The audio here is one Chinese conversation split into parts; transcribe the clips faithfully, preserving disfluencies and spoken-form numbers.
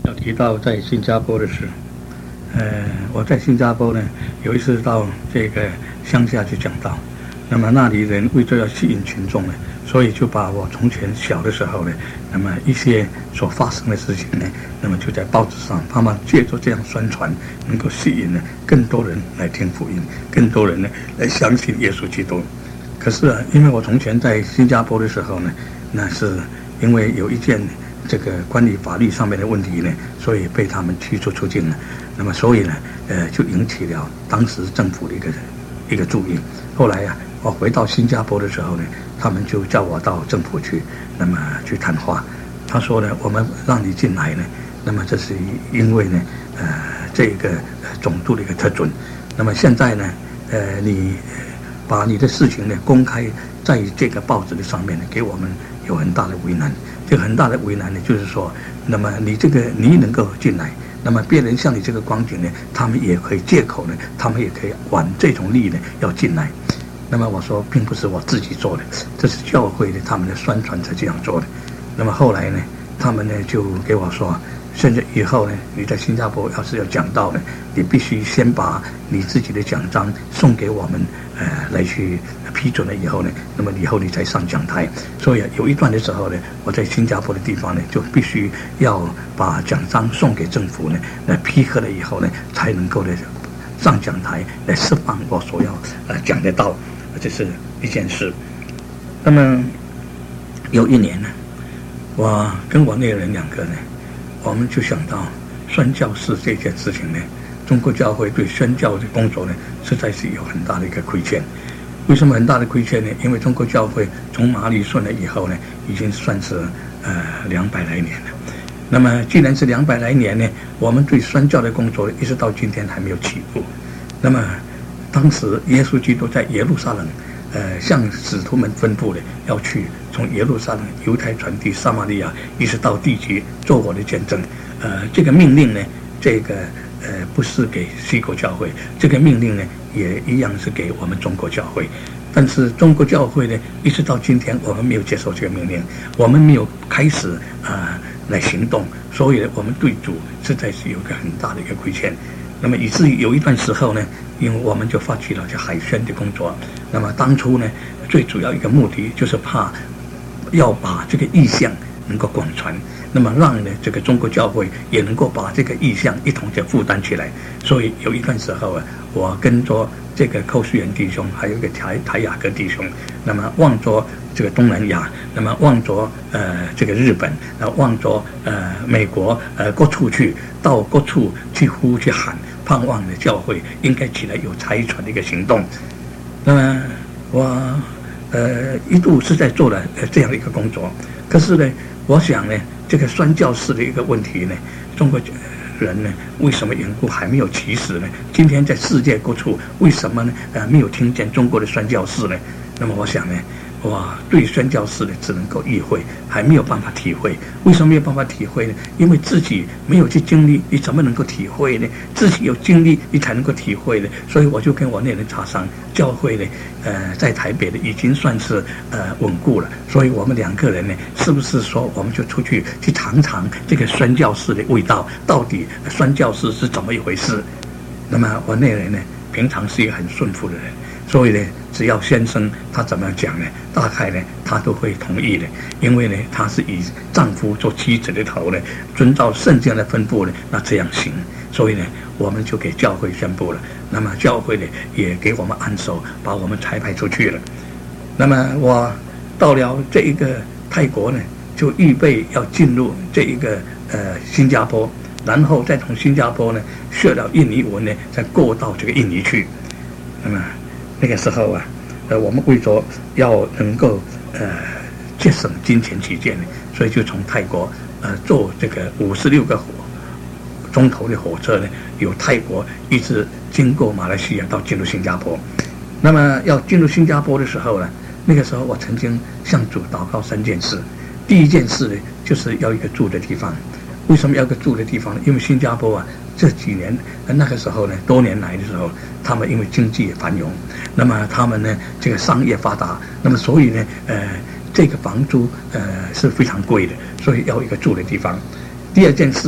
要提到在新加坡的事，呃，我在新加坡呢，有一次到这个乡下去讲道，那么那里人为了要吸引群众呢，所以就把我从前小的时候呢，那么一些所发生的事情呢，那么就在报纸上慢慢借着这样宣传，能够吸引呢更多人来听福音，更多人呢来相信耶稣基督。可是啊，因为我从前在新加坡的时候呢，那是因为有一件这个关于法律上面的问题呢，所以被他们驱逐出境了。那么所以呢，呃，就引起了当时政府的一个一个注意。后来啊，我回到新加坡的时候呢，他们就叫我到政府去，那么去谈话。他说呢，我们让你进来呢，那么这是因为呢，呃，这个总督的一个特准。那么现在呢，呃，你把你的事情呢公开在这个报纸的上面呢，给我们有很大的为难。这个很大的为难呢，就是说，那么你这个你能够进来，那么别人像你这个光景呢，他们也可以借口呢，他们也可以玩这种力呢要进来。那么我说，并不是我自己做的，这是教会的他们的宣传才这样做的。那么后来呢，他们呢就给我说，甚至以后呢，你在新加坡要是要讲道呢，你必须先把你自己的奖章送给我们，呃，来去批准了以后呢，那么以后你才上讲台。所以有一段的时候呢，我在新加坡的地方呢，就必须要把奖章送给政府呢，来批核了以后呢，才能够呢上讲台来释放我所要呃讲的道，这是一件事。那么有一年呢，我跟我那个人两个呢，我们就想到宣教士这件事情呢，中国教会对宣教的工作呢，实在是有很大的一个亏欠。为什么很大的亏欠呢？因为中国教会从马里顺了以后呢，已经算是呃两百来年了。那么既然是两百来年呢，我们对宣教的工作一直到今天还没有起步。那么当时耶稣基督在耶路撒冷，呃，向使徒们吩咐的，要去从耶路撒冷、犹太传递撒玛利亚，一直到地极，做我的见证。呃，这个命令呢，这个呃不是给西国教会，这个命令呢，也一样是给我们中国教会。但是中国教会呢，一直到今天，我们没有接受这个命令，我们没有开始啊、呃、来行动，所以呢，我们对主实在是有一个很大的一个亏欠。那么以至于有一段时候呢，因为我们就发起了这海宣的工作。那么当初呢，最主要一个目的就是怕要把这个意向能够广传，那么让呢这个中国教会也能够把这个意向一同的负担起来。所以有一段时候啊，我跟着这个寇世元弟兄，还有一个台台雅各弟兄，那么望着这个东南亚，那么望着呃这个日本，呃望着呃美国，呃各处去，到各处去呼去喊，盼望的教会应该起来有差传的一个行动。那么我呃一度是在做了呃这样的一个工作，可是呢，我想呢，这个宣教士的一个问题呢，中国人呢，为什么缘故还没有起始呢？今天在世界各处，为什么呢？呃，没有听见中国的宣教士呢？那么我想呢，我对宣教士呢，只能够意会，还没有办法体会。为什么没有办法体会呢？因为自己没有去经历，你怎么能够体会呢？自己有经历，你才能够体会呢。所以我就跟我那人查商，教会呢，呃，在台北的已经算是呃稳固了。所以我们两个人呢，是不是说我们就出去去尝尝这个宣教士的味道，到底宣教士是怎么一回事？那么我那人呢，平常是一个很顺服的人。所以呢，只要先生他怎么讲呢，大概呢他都会同意的，因为呢他是以丈夫做妻子的头呢，遵照圣经的吩咐呢，那这样行。所以呢，我们就给教会宣布了，那么教会呢也给我们按手，把我们差派出去了。那么我到了这一个泰国呢，就预备要进入这一个呃新加坡，然后再从新加坡呢学了印尼文呢，再过到这个印尼去。那么那个时候啊，呃，我们为着要能够呃节省金钱起见呢，所以就从泰国呃坐这个五十六个火钟头的火车呢，由泰国一直经过马来西亚到进入新加坡。那么要进入新加坡的时候呢，那个时候我曾经向主祷告三件事。第一件事呢，就是要一个住的地方。为什么要一个住的地方呢？因为新加坡啊，这几年那个时候呢，多年来的时候，他们因为经济繁荣，那么他们呢这个商业发达，那么所以呢呃这个房租呃是非常贵的，所以要一个住的地方。第二件事呢，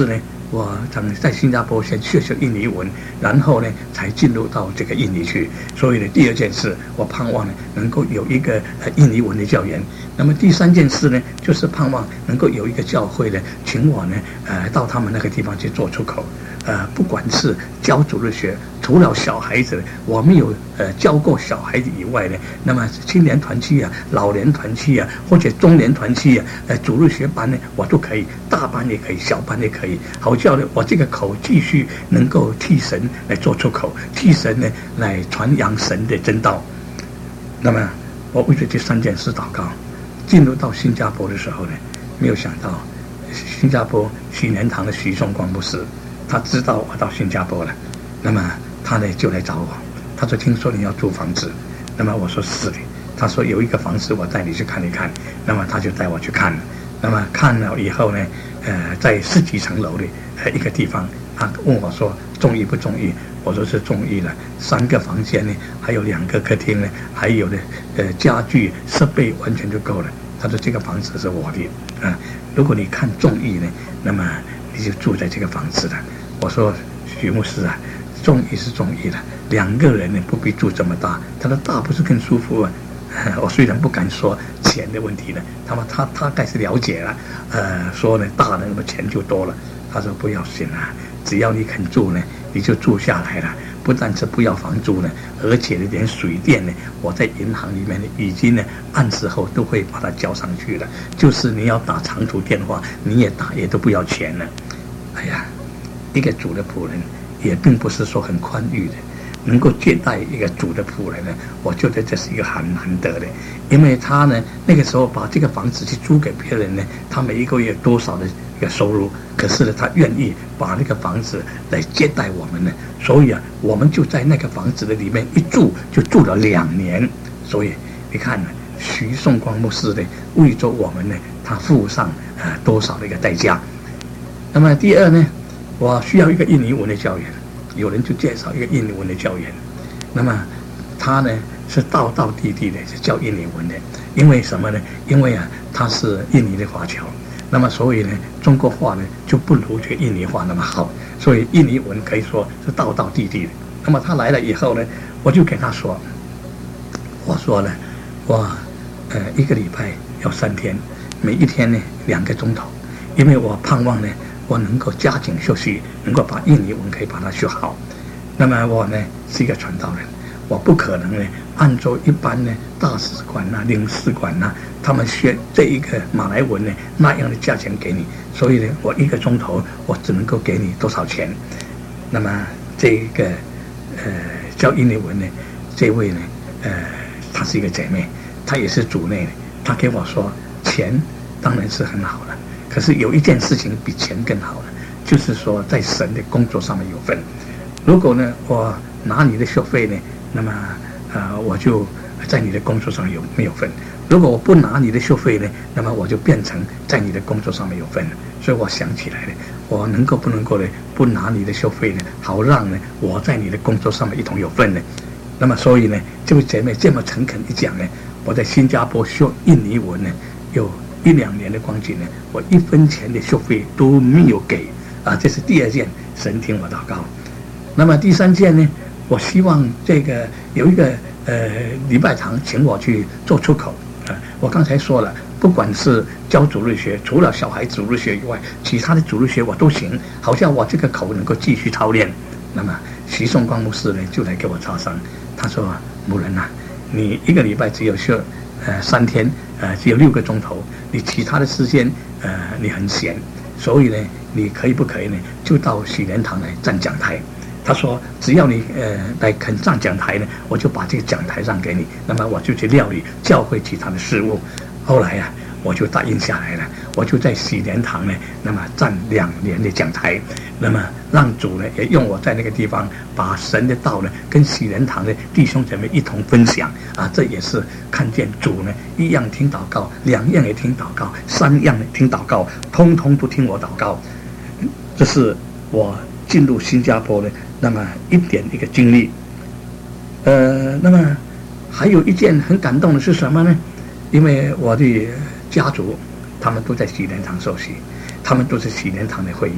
我想在新加坡先学学印尼文，然后呢才进入到这个印尼去。所以呢，第二件事，我盼望呢能够有一个呃印尼文的教员。那么第三件事呢，就是盼望能够有一个教会呢，请我呢呃到他们那个地方去做出口。呃，不管是教主日学，除了小孩子，我们有呃教过小孩子以外呢，那么青年团契啊、老年团契啊，或者中年团契啊，呃，主日学班呢，我都可以，大班也可以，小班也可以，好叫呢，我这个口继续能够替神来做出口，替神呢来传扬神的真道。那么，我为了这三件事祷告。进入到新加坡的时候呢，没有想到新加坡喜莲堂的徐颂光牧师，他知道我到新加坡了，那么他呢就来找我，他说听说你要租房子，那么我说是的，他说有一个房子我带你去看一看，那么他就带我去看了，那么看了以后呢，呃，在十几层楼的呃一个地方，他问我说中意不中意？我说是中意了，三个房间呢，还有两个客厅呢，还有呢，呃，家具设备完全就够了。他说这个房子是我的啊、呃，如果你看中意呢，那么你就住在这个房子了。我说许牧师啊，中意是中意了，两个人呢不必住这么大。他说大不是更舒服啊？我虽然不敢说钱的问题呢，他们他他大概是了解了，呃，说呢大了那么钱就多了。他说不要紧啊，只要你肯住呢，你就住下来了。不但是不要房租呢，而且呢连水电呢，我在银行里面呢已经呢按时后都会把它交上去了。就是你要打长途电话，你也打也都不要钱了。哎呀，一个主的仆人也并不是说很宽裕的。能够接待一个主的仆人呢，我觉得这是一个很难得的，因为他呢那个时候把这个房子去租给别人呢，他每一个月多少的一个收入，可是呢他愿意把那个房子来接待我们呢，所以啊我们就在那个房子的里面一住就住了两年，所以你看呢，徐颂光牧师呢为着我们呢，他付上呃多少的一个代价。那么第二呢，我需要一个印尼文的教员。有人就介绍一个印尼文的教员，那么他呢是道道地地的是教印尼文的，因为什么呢？因为啊他是印尼的华侨，那么所以呢中国话呢就不如这个印尼话那么好，所以印尼文可以说是道道地地的。那么他来了以后呢，我就跟他说，我说呢，我呃一个礼拜要三天，每一天呢两个钟头，因为我盼望呢。我能够加紧学习，能够把印尼文可以把它学好。那么我呢是一个传道人，我不可能呢按照一般呢大使馆呐、领事馆呐，他们学这一个马来文呢那样的价钱给你，所以呢我一个钟头我只能够给你多少钱。那么这一个呃教印尼文呢，这位呢呃她是一个姐妹，她也是主内的，她给我说钱当然是很好了。可是有一件事情比钱更好了，就是说在神的工作上面有份。如果呢我拿你的学费呢，那么呃我就在你的工作上有没有份？如果我不拿你的学费呢，那么我就变成在你的工作上面有份了。所以我想起来了，我能够不能够呢不拿你的学费呢，好让呢我在你的工作上面一同有份呢？那么所以呢，这位姐妹这么诚恳一讲呢，我在新加坡学印尼文呢有一两年的光景呢，我一分钱的学费都没有给啊，这是第二件，神听我祷告。那么第三件呢，我希望这个有一个呃礼拜堂请我去做出口啊。我刚才说了，不管是教主日学，除了小孩主日学以外，其他的主日学我都行，好像我这个口能够继续操练。那么徐颂光牧师呢就来给我插上，他说牧人啊，你一个礼拜只有学呃三天，呃只有六个钟头。你其他的时间，呃，你很闲，所以呢，你可以不可以呢，就到喜莲堂来站讲台？他说，只要你呃来肯站讲台呢，我就把这个讲台让给你，那么我就去料理教会其他的事务。后来啊，我就答应下来了，我就在喜莲堂呢，那么站两年的讲台，那么让主呢也用我在那个地方把神的道呢跟喜莲堂的弟兄姐妹一同分享啊，这也是看见主呢一样听祷告，两样也听祷告，三样也听祷告，通通都听我祷告。这是我进入新加坡的那么一点一个经历。呃，那么还有一件很感动的是什么呢？因为我的家族他们都在喜莲堂受洗，他们都是喜莲堂的会友，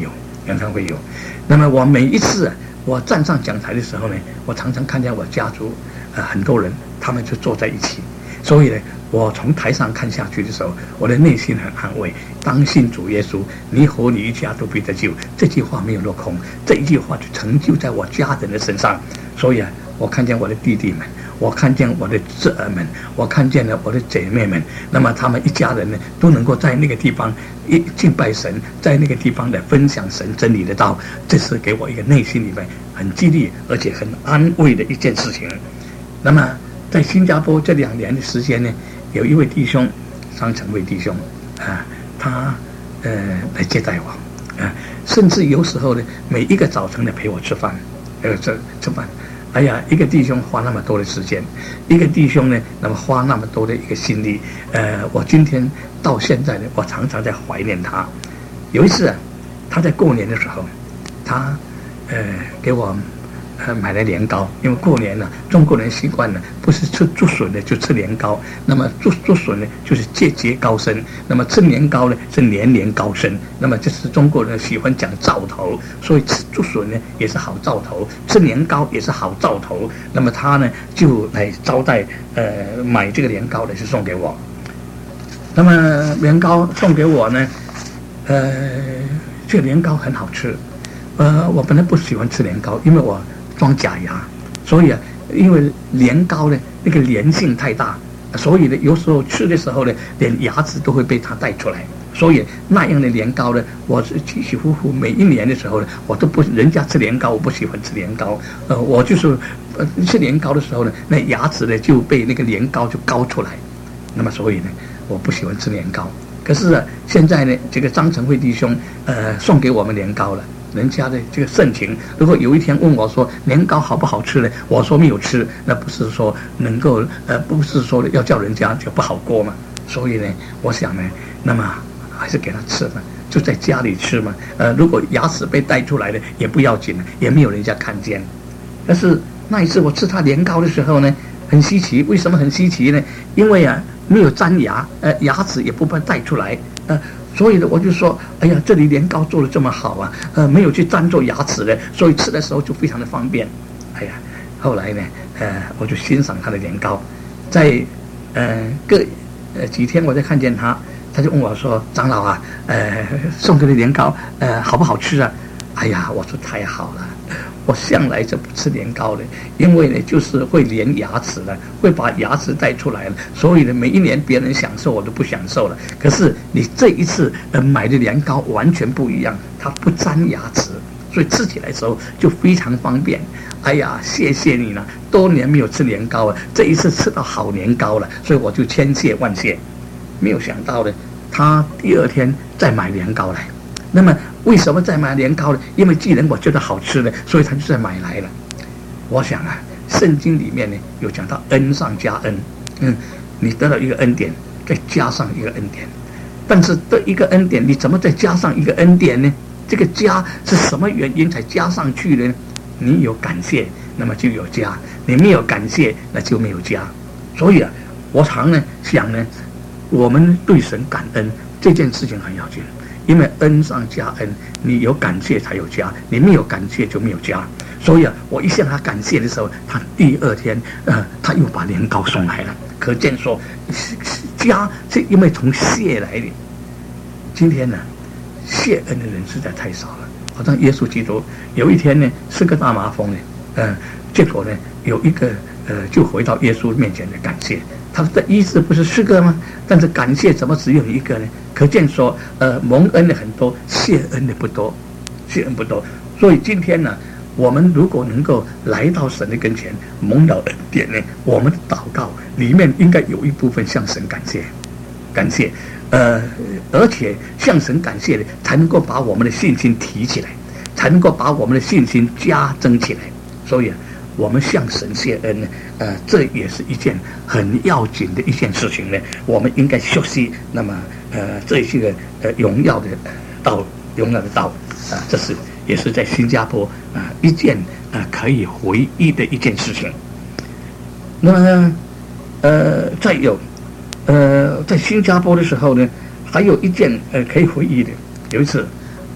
常常会有。那么我每一次、啊、我站上讲台的时候呢，我常常看见我家族呃很多人，他们就坐在一起，所以呢，我从台上看下去的时候，我的内心很安慰。当信主耶稣，你和你一家都必得救，这句话没有落空，这一句话就成就在我家人的身上。所以啊，我看见我的弟弟们，我看见我的侄儿们，我看见了我的姐妹们，那么他们一家人呢，都能够在那个地方一敬拜神，在那个地方来分享神真理的道，这是给我一个内心里面很激励而且很安慰的一件事情。那么在新加坡这两年的时间呢，有一位弟兄，张成伟弟兄啊，他呃来接待我啊，甚至有时候呢，每一个早晨呢陪我吃饭，呃这吃饭。哎呀，一个弟兄花那么多的时间，一个弟兄呢，那么花那么多的一个心力，呃，我今天到现在呢，我常常在怀念他。有一次啊，他在过年的时候，他呃给我呃买了年糕，因为过年呢、啊，中国人习惯呢，不是吃竹笋的就吃年糕，那么竹竹笋呢就是节节高升，那么吃年糕呢是年年高升，那么这是中国人喜欢讲兆头，所以吃竹笋呢也是好兆头，吃年糕也是好兆头。那么他呢就来招待呃买这个年糕呢是送给我，那么年糕送给我呢，呃这个年糕很好吃，呃我本来不喜欢吃年糕，因为我装假牙，所以啊，因为年糕呢那个粘性太大，所以呢有时候吃的时候呢，连牙齿都会被它带出来。所以那样的年糕呢，我是起起伏伏，每一年的时候呢，我都不人家吃年糕，我不喜欢吃年糕。呃，我就是呃吃年糕的时候呢，那牙齿呢就被那个年糕就高出来。那么所以呢，我不喜欢吃年糕。可是啊，现在呢，这个张成辉弟兄呃送给我们年糕了。人家的这个盛情，如果有一天问我说年糕好不好吃呢？我说没有吃，那不是说能够呃，不是说要叫人家就不好过嘛。所以呢，我想呢，那么还是给他吃嘛，就在家里吃嘛。呃，如果牙齿被带出来了也不要紧了，也没有人家看见。但是那一次我吃他年糕的时候呢，很稀奇。为什么很稀奇呢？因为啊，没有粘牙，呃，牙齿也不被带出来，呃。所以呢，我就说，哎呀，这里年糕做得这么好啊，呃，没有去粘住牙齿的，所以吃的时候就非常的方便。哎呀，后来呢，呃，我就欣赏他的年糕，在呃各呃几天我再看见他，他就问我说：“长老啊，呃，送给你年糕，呃，好不好吃啊？”哎呀，我说太好了。我向来就不吃年糕的，因为呢，就是会连牙齿的，会把牙齿带出来了，所以呢，每一年别人享受我都不享受了。可是你这一次呃买的年糕完全不一样，它不粘牙齿，所以吃起来的时候就非常方便。哎呀，谢谢你了，多年没有吃年糕了，这一次吃到好年糕了，所以我就千谢万谢。没有想到呢，他第二天再买年糕来。那么为什么再买年糕呢？因为既然我觉得好吃呢，所以他就再买来了。我想啊，圣经里面呢有讲到恩上加恩，嗯，你得到一个恩典，再加上一个恩典。但是这一个恩典，你怎么再加上一个恩典呢？这个加是什么原因才加上去的呢？你有感谢，那么就有加；你没有感谢，那就没有加。所以啊，我常呢想呢，我们对神感恩这件事情很要紧。因为恩上加恩，你有感谢才有加，你没有感谢就没有加。所以啊，我一向他感谢的时候，他第二天呃，他又把年糕送来了。可见说，加是因为从谢来的。今天呢，谢恩的人实在太少了。好像耶稣基督有一天呢，是个大麻风呢，呃，结果呢，有一个呃，就回到耶稣面前来感谢。他的意思不是四个吗？但是感谢怎么只有一个呢？可见说，呃，蒙恩的很多，谢恩的不多，谢恩不多。所以今天呢，我们如果能够来到神的跟前，蒙了恩典呢，我们的祷告里面应该有一部分向神感谢，感谢，呃，而且向神感谢的，才能够把我们的信心提起来，才能够把我们的信心加增起来。所以啊，我们向神谢恩呢，呃，这也是一件很要紧的一件事情呢。我们应该学习，那么呃，这些个呃荣耀的道，荣耀的道啊、呃，这是也是在新加坡啊、呃、一件啊、呃、可以回忆的一件事情。那么呃，再有呃，在新加坡的时候呢，还有一件呃可以回忆的。有一次，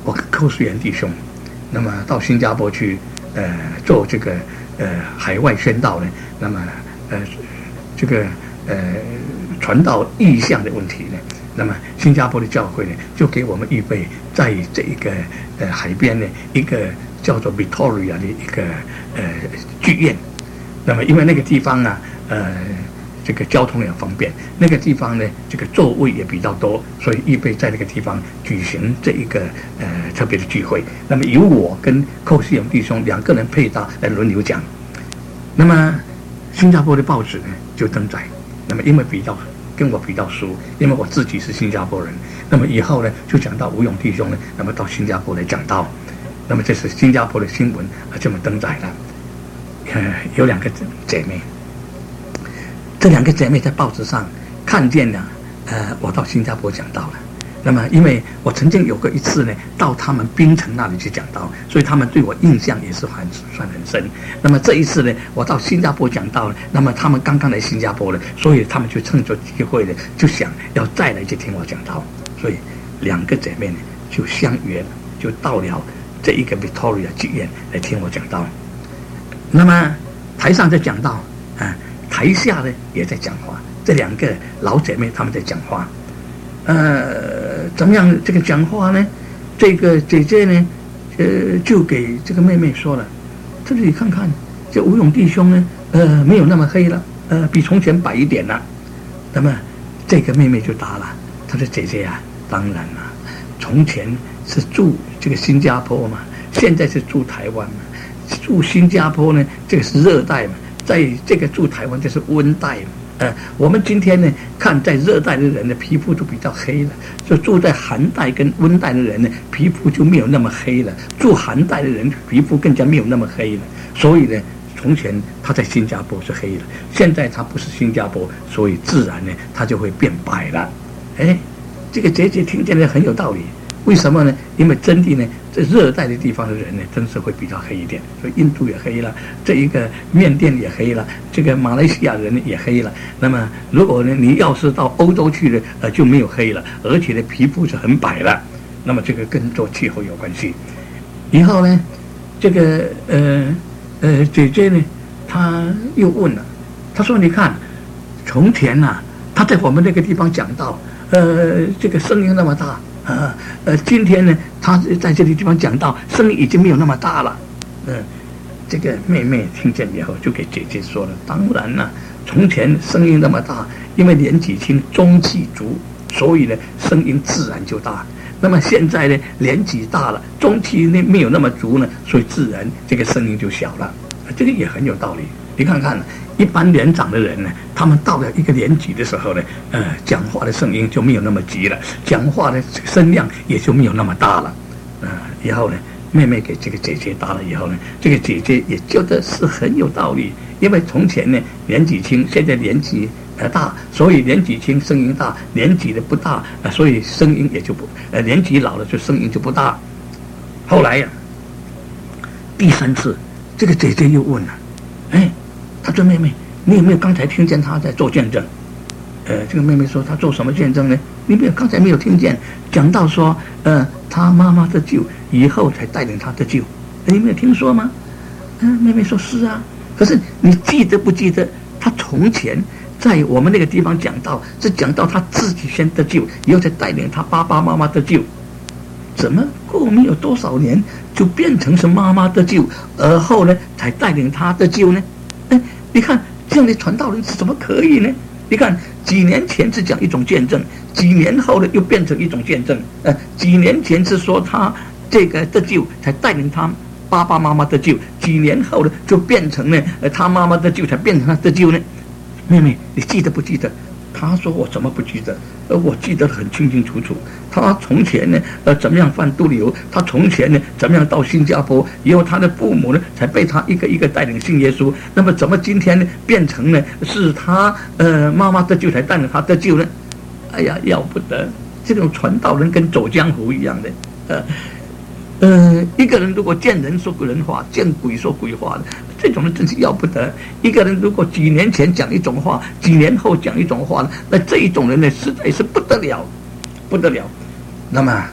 我跟寇世元弟兄，那么到新加坡去，呃，做这个呃海外宣道呢，那么呃这个呃传道意向的问题呢，那么新加坡的教会呢，就给我们预备在这一个呃海边呢一个叫做 Victoria 的一个呃剧院，那么因为那个地方呢，呃。这个交通也方便，那个地方呢，这个座位也比较多，所以预备在那个地方举行这一个呃特别的聚会。那么由我跟寇世勇弟兄两个人配搭来轮流讲。那么新加坡的报纸呢就登载，那么因为比较跟我比较熟，因为我自己是新加坡人，那么以后呢就讲到吴勇弟兄呢，那么到新加坡来讲道，那么这是新加坡的新闻啊这么登载了。呃，有两个姐妹。这两个姐妹在报纸上看见了，呃，我到新加坡讲道了。那么，因为我曾经有过一次呢，到他们槟城那里去讲道，所以他们对我印象也是很算很深。那么这一次呢，我到新加坡讲道了，那么他们刚刚来新加坡了，所以他们就趁着机会呢，就想要再来去听我讲道。所以两个姐妹呢就相约了，就到了这一个 Victoria 剧院来听我讲道。那么台上在讲道啊。台下呢也在讲话，这两个老姐妹她们在讲话，呃，怎么样？这个讲话呢？这个姐姐呢，呃，就给这个妹妹说了：“这里看看，这吴勇弟兄呢，呃，没有那么黑了，呃，比从前白一点了。”那么这个妹妹就答了，她说：“姐姐啊，当然了，从前是住这个新加坡嘛，现在是住台湾嘛，住新加坡呢，这个是热带嘛。”在这个住台湾就是温带，呃，我们今天呢看在热带的人的皮肤都比较黑了，就住在寒带跟温带的人呢皮肤就没有那么黑了，住寒带的人皮肤更加没有那么黑了，所以呢，从前他在新加坡是黑了，现在他不是新加坡，所以自然呢他就会变白了。哎，这个姐姐听见了很有道理。为什么呢？因为真的呢，这热带的地方的人呢，真是会比较黑一点。所以印度也黑了，这一个缅甸也黑了，这个马来西亚人也黑了。那么，如果呢，你要是到欧洲去呢，呃，就没有黑了，而且呢，皮肤是很白了。那么这个跟做气候有关系。以后呢，这个呃呃姐姐呢，她又问了，她说：“你看，从前呐、啊，她在我们那个地方讲到，呃，这个声音那么大。”呃呃，今天呢，他在这里地方讲到，声音已经没有那么大了。嗯、呃，这个妹妹听见以后，就给姐姐说了：“当然了，从前声音那么大，因为年纪轻，中气足，所以呢，声音自然就大。那么现在呢，年纪大了，中气呢没有那么足呢，所以自然这个声音就小了。这个也很有道理。你看看。”一般年长的人呢，他们到了一个年纪的时候呢，呃，讲话的声音就没有那么急了，讲话的声量也就没有那么大了。呃，以后呢，妹妹给这个姐姐答了以后呢，这个姐姐也觉得是很有道理，因为从前呢年纪轻，现在年纪呃大，所以年纪轻声音大，年纪的不大，呃，所以声音也就不呃年纪老了就声音就不大。后来呀、啊，第三次，这个姐姐又问了，哎。他说：“妹妹，你有没有刚才听见他在做见证？”呃，这个妹妹说：“他做什么见证呢？你没有刚才没有听见，讲到说，呃，他妈妈得救以后才带领他得救，你没有听说吗？”嗯、呃，妹妹说：“是啊。可是你记得不记得，他从前在我们那个地方讲到，是讲到他自己先得救，以后才带领他爸爸妈妈得救。怎么过没有多少年，就变成是妈妈得救，而后呢，才带领他得救呢？”哎，你看这样的传道人是怎么可以呢？你看几年前是讲一种见证，几年后呢又变成一种见证。呃，几年前是说他这个得救，才带领他爸爸妈妈得救；几年后呢就变成呢，呃，他妈妈得救，才变成他得救呢。妹妹，你记得不记得？他说：“我怎么不记得？呃，我记得很清清楚楚。他从前呢，呃，怎么样贩毒流？他从前呢，怎么样到新加坡？以后他的父母呢，才被他一个一个带领信耶稣。那么，怎么今天呢，变成呢，是他呃妈妈得救才带领他得救呢？哎呀，要不得！这种传道人跟走江湖一样的，呃。”呃，一个人如果见人说人话，见鬼说鬼话的，这种人真是要不得。一个人如果几年前讲一种话，几年后讲一种话，那这一种人呢，实在是不得了，不得了。那么，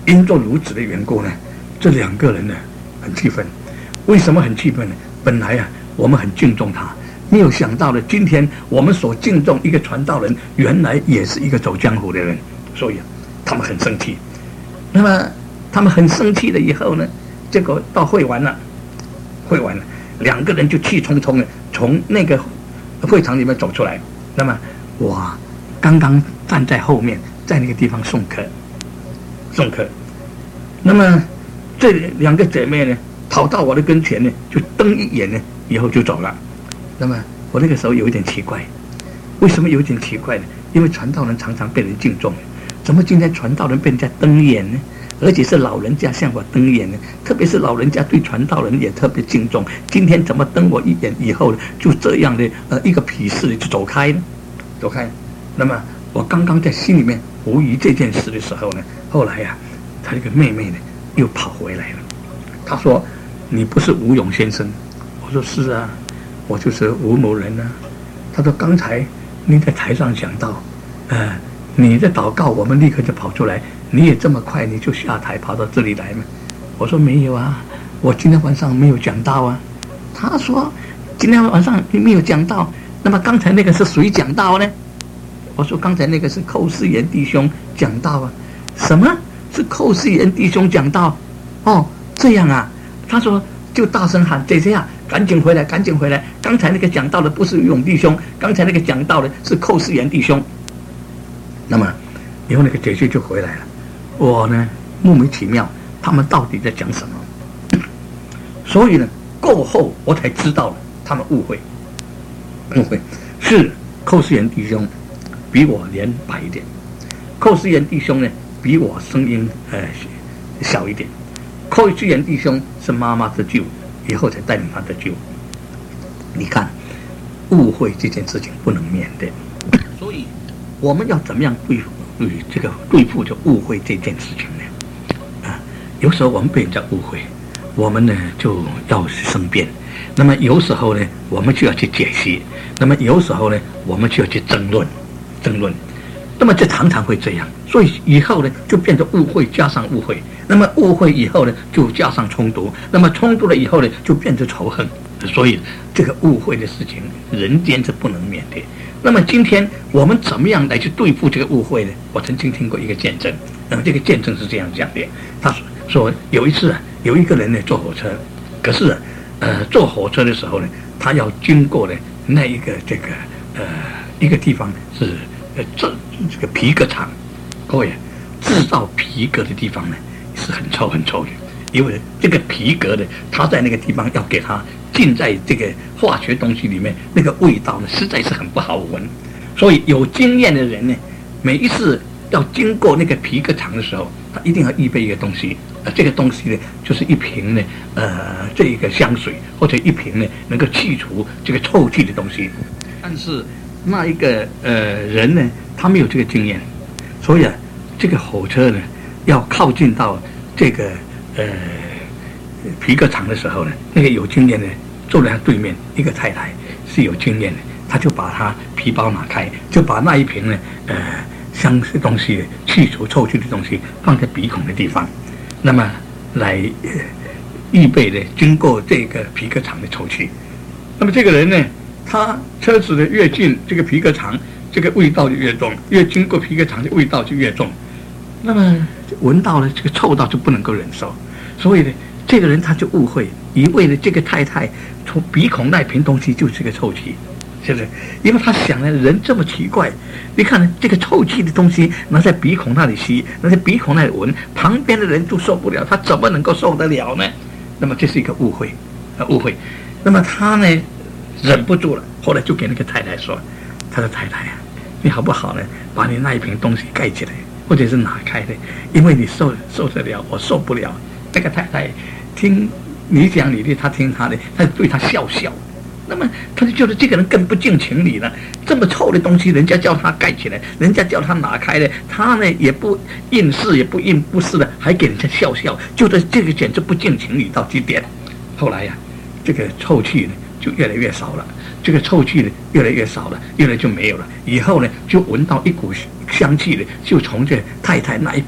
因做如此的缘故呢，这两个人呢很气愤。为什么很气愤呢？本来啊，我们很敬重他，没有想到呢，今天我们所敬重一个传道人，原来也是一个走江湖的人，所以啊，他们很生气。那么他们很生气了以后呢，结果到会完了，会完了，两个人就气冲冲的从那个会场里面走出来。那么我刚刚站在后面，在那个地方送客，送客。那么这两个姐妹呢，跑到我的跟前呢，就瞪一眼呢，以后就走了。那么我那个时候有一点奇怪，为什么有点奇怪呢？因为传道人常常被人敬重，怎么今天传道人被人家瞪眼呢？而且是老人家向我瞪眼呢，特别是老人家对传道人也特别敬重。今天怎么瞪我一眼以后呢，就这样的呃一个鄙视就走开呢？走开。那么我刚刚在心里面狐疑这件事的时候呢，后来呀、啊，他这个妹妹呢又跑回来了。她说：“你不是吴勇先生？”我说：“是啊，我就是吴某人啊。”她说：“刚才你在台上讲到，呃，你在祷告，我们立刻就跑出来。你也这么快你就下台跑到这里来吗？”我说：“没有啊，我今天晚上没有讲到啊。”她说：“今天晚上你没有讲到，那么刚才那个是谁讲到呢？”我说：“刚才那个是寇世炎弟兄讲到啊。”什么是寇世炎弟兄讲到？哦，这样啊。他说就大声喊：“姐姐啊，赶紧回来，赶紧回来！刚才那个讲到的不是于勇弟兄，刚才那个讲到的是寇世炎弟兄。”那么以后那个姐姐就回来了。我呢莫名其妙，他们到底在讲什么？所以呢，过后我才知道了，他们误会，误会是寇世炎弟兄比我脸白一点，寇世炎弟兄呢比我声音呃小一点。寇世炎弟兄是妈妈得救，以后才带领他得救。你看，误会这件事情不能免的，所以我们要怎么样对付对这个对付这误会这件事情呢？啊，有时候我们被人家误会，我们呢就要申辩。那么有时候呢，我们就要去解析；那么有时候呢，我们就要去争论，争论。那么这常常会这样，所以以后呢就变成误会加上误会，那么误会以后呢就加上冲突，那么冲突了以后呢就变成仇恨。所以这个误会的事情，人间是不能免的。那么今天我们怎么样来去对付这个误会呢？我曾经听过一个见证，那么这个见证是这样讲的：他说有一次啊，有一个人呢坐火车，可是啊呃坐火车的时候呢，他要经过的那一个这个呃一个地方是。呃，这这个皮革厂，各位，制造皮革的地方呢是很臭很臭的，因为这个皮革的，它在那个地方要给它浸在这个化学东西里面，那个味道呢实在是很不好闻。所以有经验的人呢，每一次要经过那个皮革厂的时候，他一定要预备一个东西，呃，这个东西呢就是一瓶呢，呃，这一个香水或者一瓶呢能够去除这个臭气的东西，但是。那一个呃人呢，他没有这个经验，所以啊，这个火车呢要靠近到这个呃皮革厂的时候呢，那个有经验的坐在他对面一个太太是有经验的，他就把他皮包拿开，就把那一瓶呢呃香的东西去除臭气的东西放在鼻孔的地方，那么来、呃、预备的经过这个皮革厂的抽气。那么这个人呢，他车子的越近，这个皮革厂这个味道就越重，越经过皮革厂的味道就越重。那么闻到了这个臭到就不能够忍受，所以呢，这个人他就误会，以为呢这个太太从鼻孔那瓶东西就是个臭气，是不是？因为他想呢，人这么奇怪，你看这个臭气的东西拿在鼻孔那里吸，拿在鼻孔那里闻，旁边的人就受不了，他怎么能够受得了呢？那么这是一个误会，啊误会。那么他呢忍不住了，后来就给那个太太说：“他说太太啊，你好不好呢？把你那一瓶东西盖起来，或者是拿开的，因为你受受得了，我受不了。”那个太太听你讲你的，他听他的，他对他笑笑。那么他就觉得这个人更不近情理了，这么臭的东西，人家叫他盖起来，人家叫他拿开的，他呢也不应是，也不应不是的，还给人家笑笑，觉得这个简直不近情理到极点。后来呀、啊，这个臭气呢就越来越少了，这个臭气呢越来越少了，越来就没有了。以后呢，就闻到一股香气呢，就从这太太那一瓶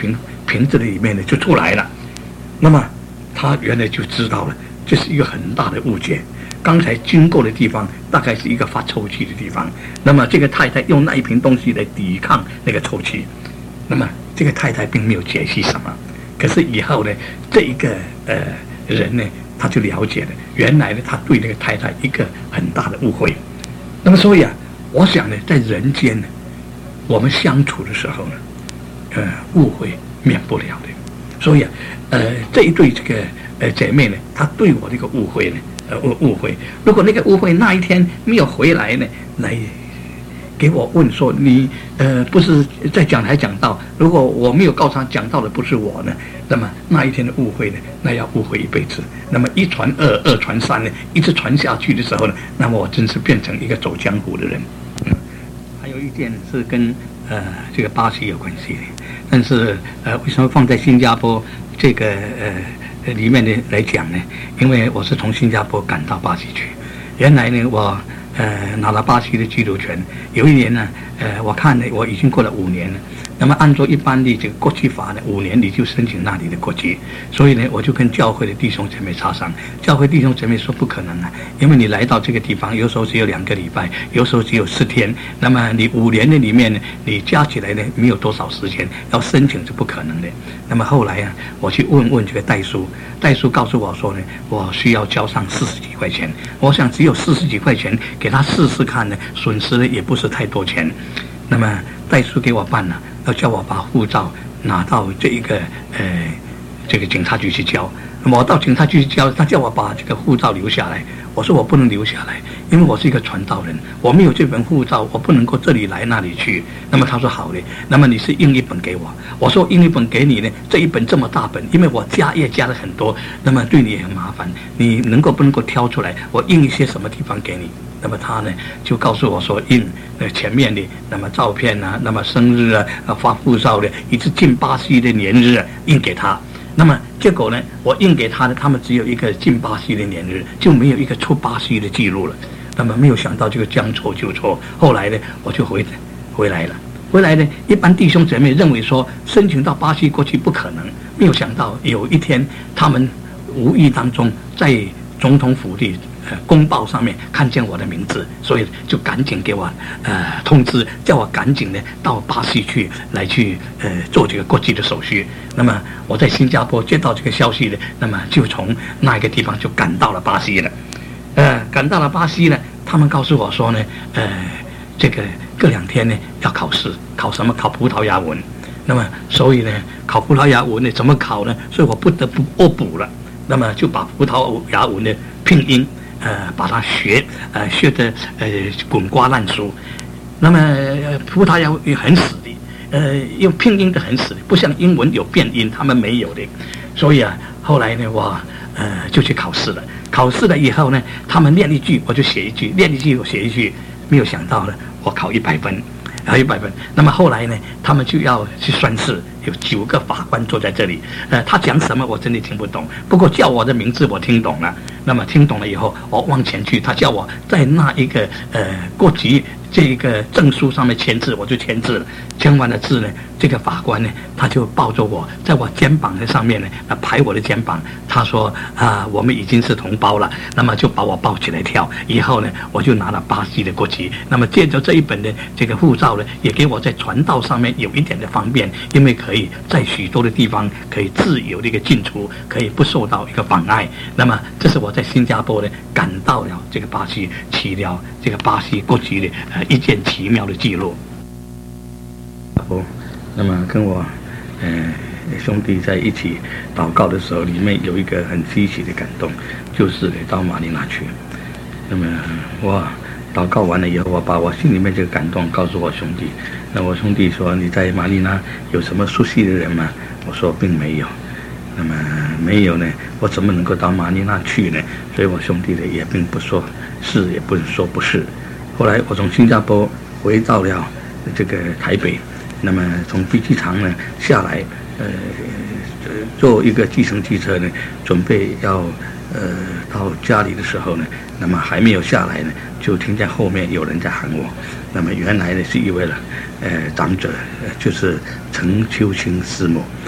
瓶子里面呢就出来了。那么他原来就知道了，这是一个很大的误解。刚才经过的地方大概是一个发臭气的地方，那么这个太太用那一瓶东西来抵抗那个臭气，那么这个太太并没有解析什么。可是以后呢，这一个呃人呢，他就了解了，原来呢他对那个太太一个很大的误会。那么所以啊，我想呢，在人间呢，我们相处的时候呢，呃，误会免不了的。所以啊，呃，这一对这个呃姐妹呢，她对我这个误会呢。呃，误误会。如果那个误会那一天没有回来呢，来给我问说你呃不是在讲台讲到，如果我没有告诉他讲到的不是我呢，那么那一天的误会呢，那要误会一辈子。那么一传二，二传三呢，一直传下去的时候呢，那么我真是变成一个走江湖的人。嗯，还有一件是跟呃这个巴西有关系的，但是呃为什么放在新加坡这个呃？里面的来讲呢，因为我是从新加坡赶到巴西去，原来呢我呃拿了巴西的居留权，有一年呢呃我看呢我已经过了五年了，那么按照一般的这个国际法呢，五年你就申请那里的国籍，所以呢我就跟教会的弟兄姐妹磋商，教会弟兄姐妹说不可能啊，因为你来到这个地方，有时候只有两个礼拜，有时候只有四天，那么你五年的里面呢，你加起来呢没有多少时间，要申请是不可能的。那么后来啊，我去问问这个代书，代书告诉我说呢，我需要交上四十几块钱。我想只有四十几块钱，给他试试看呢，损失呢也不是太多钱。那么代书给我办了，要叫我把护照拿到这一个呃这个警察局去交。那么我到警察局去交，他叫我把这个护照留下来。我说我不能留下来，因为我是一个传道人，我没有这本护照，我不能够这里来那里去。那么他说好嘞，那么你是印一本给我。我说印一本给你呢，这一本这么大本，因为我加页加了很多，那么对你也很麻烦，你能够不能够挑出来，我印一些什么地方给你？那么他呢就告诉我说印呃前面的那么照片啊，那么生日啊，啊发护照的，一直进巴西的年日啊，印给他。那么结果呢，我印给他的，他们只有一个进巴西的年日，就没有一个出巴西的记录了。那么没有想到这个将错就错，后来呢，我就回回来了。回来呢，一般弟兄姐妹认为说申请到巴西过去不可能，没有想到有一天他们无意当中在总统府的呃公报上面看见我的名字，所以就赶紧给我呃通知，叫我赶紧呢到巴西去来去呃做这个国际的手续。那么我在新加坡接到这个消息呢，那么就从那一个地方就赶到了巴西了。呃，赶到了巴西呢，他们告诉我说呢，呃，这个隔两天呢要考试，考什么？考葡萄牙文。那么所以呢，考葡萄牙文呢怎么考呢？所以我不得不恶补了。那么就把葡萄牙文的拼音，呃，把它学，呃，学得呃滚瓜烂熟。那么、呃、葡萄牙文也很死的，呃，用拼音的很死的，不像英文有变音，他们没有的。所以啊，后来呢，我呃就去考试了。考试了以后呢，他们念一句我就写一句，念一句我写一句。没有想到呢，我考一百分。还有一百分。那么后来呢，他们就要去宣誓，有九个法官坐在这里。呃，他讲什么我真的听不懂，不过叫我的名字我听懂了。那么听懂了以后，我往前去，他叫我在那一个呃国籍这一个证书上面签字，我就签字了。签完了字呢，这个法官呢，他就抱着我，在我肩膀的上面呢，呃，拍我的肩膀。他说啊，我们已经是同胞了。那么就把我抱起来跳。以后呢，我就拿了巴西的国籍。那么借着这一本的这个护照呢，也给我在传道上面有一点的方便，因为可以在许多的地方可以自由的一个进出，可以不受到一个妨碍。那么这是我在新加坡呢赶到了这个巴西，取了这个巴西国籍的呃一件奇妙的记录。哦，那么跟我呃兄弟在一起祷告的时候，里面有一个很稀奇的感动，就是到马尼拉去。那么我祷告完了以后，我把我心里面这个感动告诉我兄弟。那我兄弟说：“你在马尼拉有什么熟悉的人吗？”我说：“并没有。”那么没有呢，我怎么能够到马尼拉去呢？所以我兄弟呢也并不说是，也不能说不是。后来我从新加坡回到了这个台北。那么从飞机场呢下来，呃，坐一个计程汽车呢，准备要呃到家里的时候呢，那么还没有下来呢，就听见后面有人在喊我。那么原来呢是一位了，呃长者，就是陈秋清师母。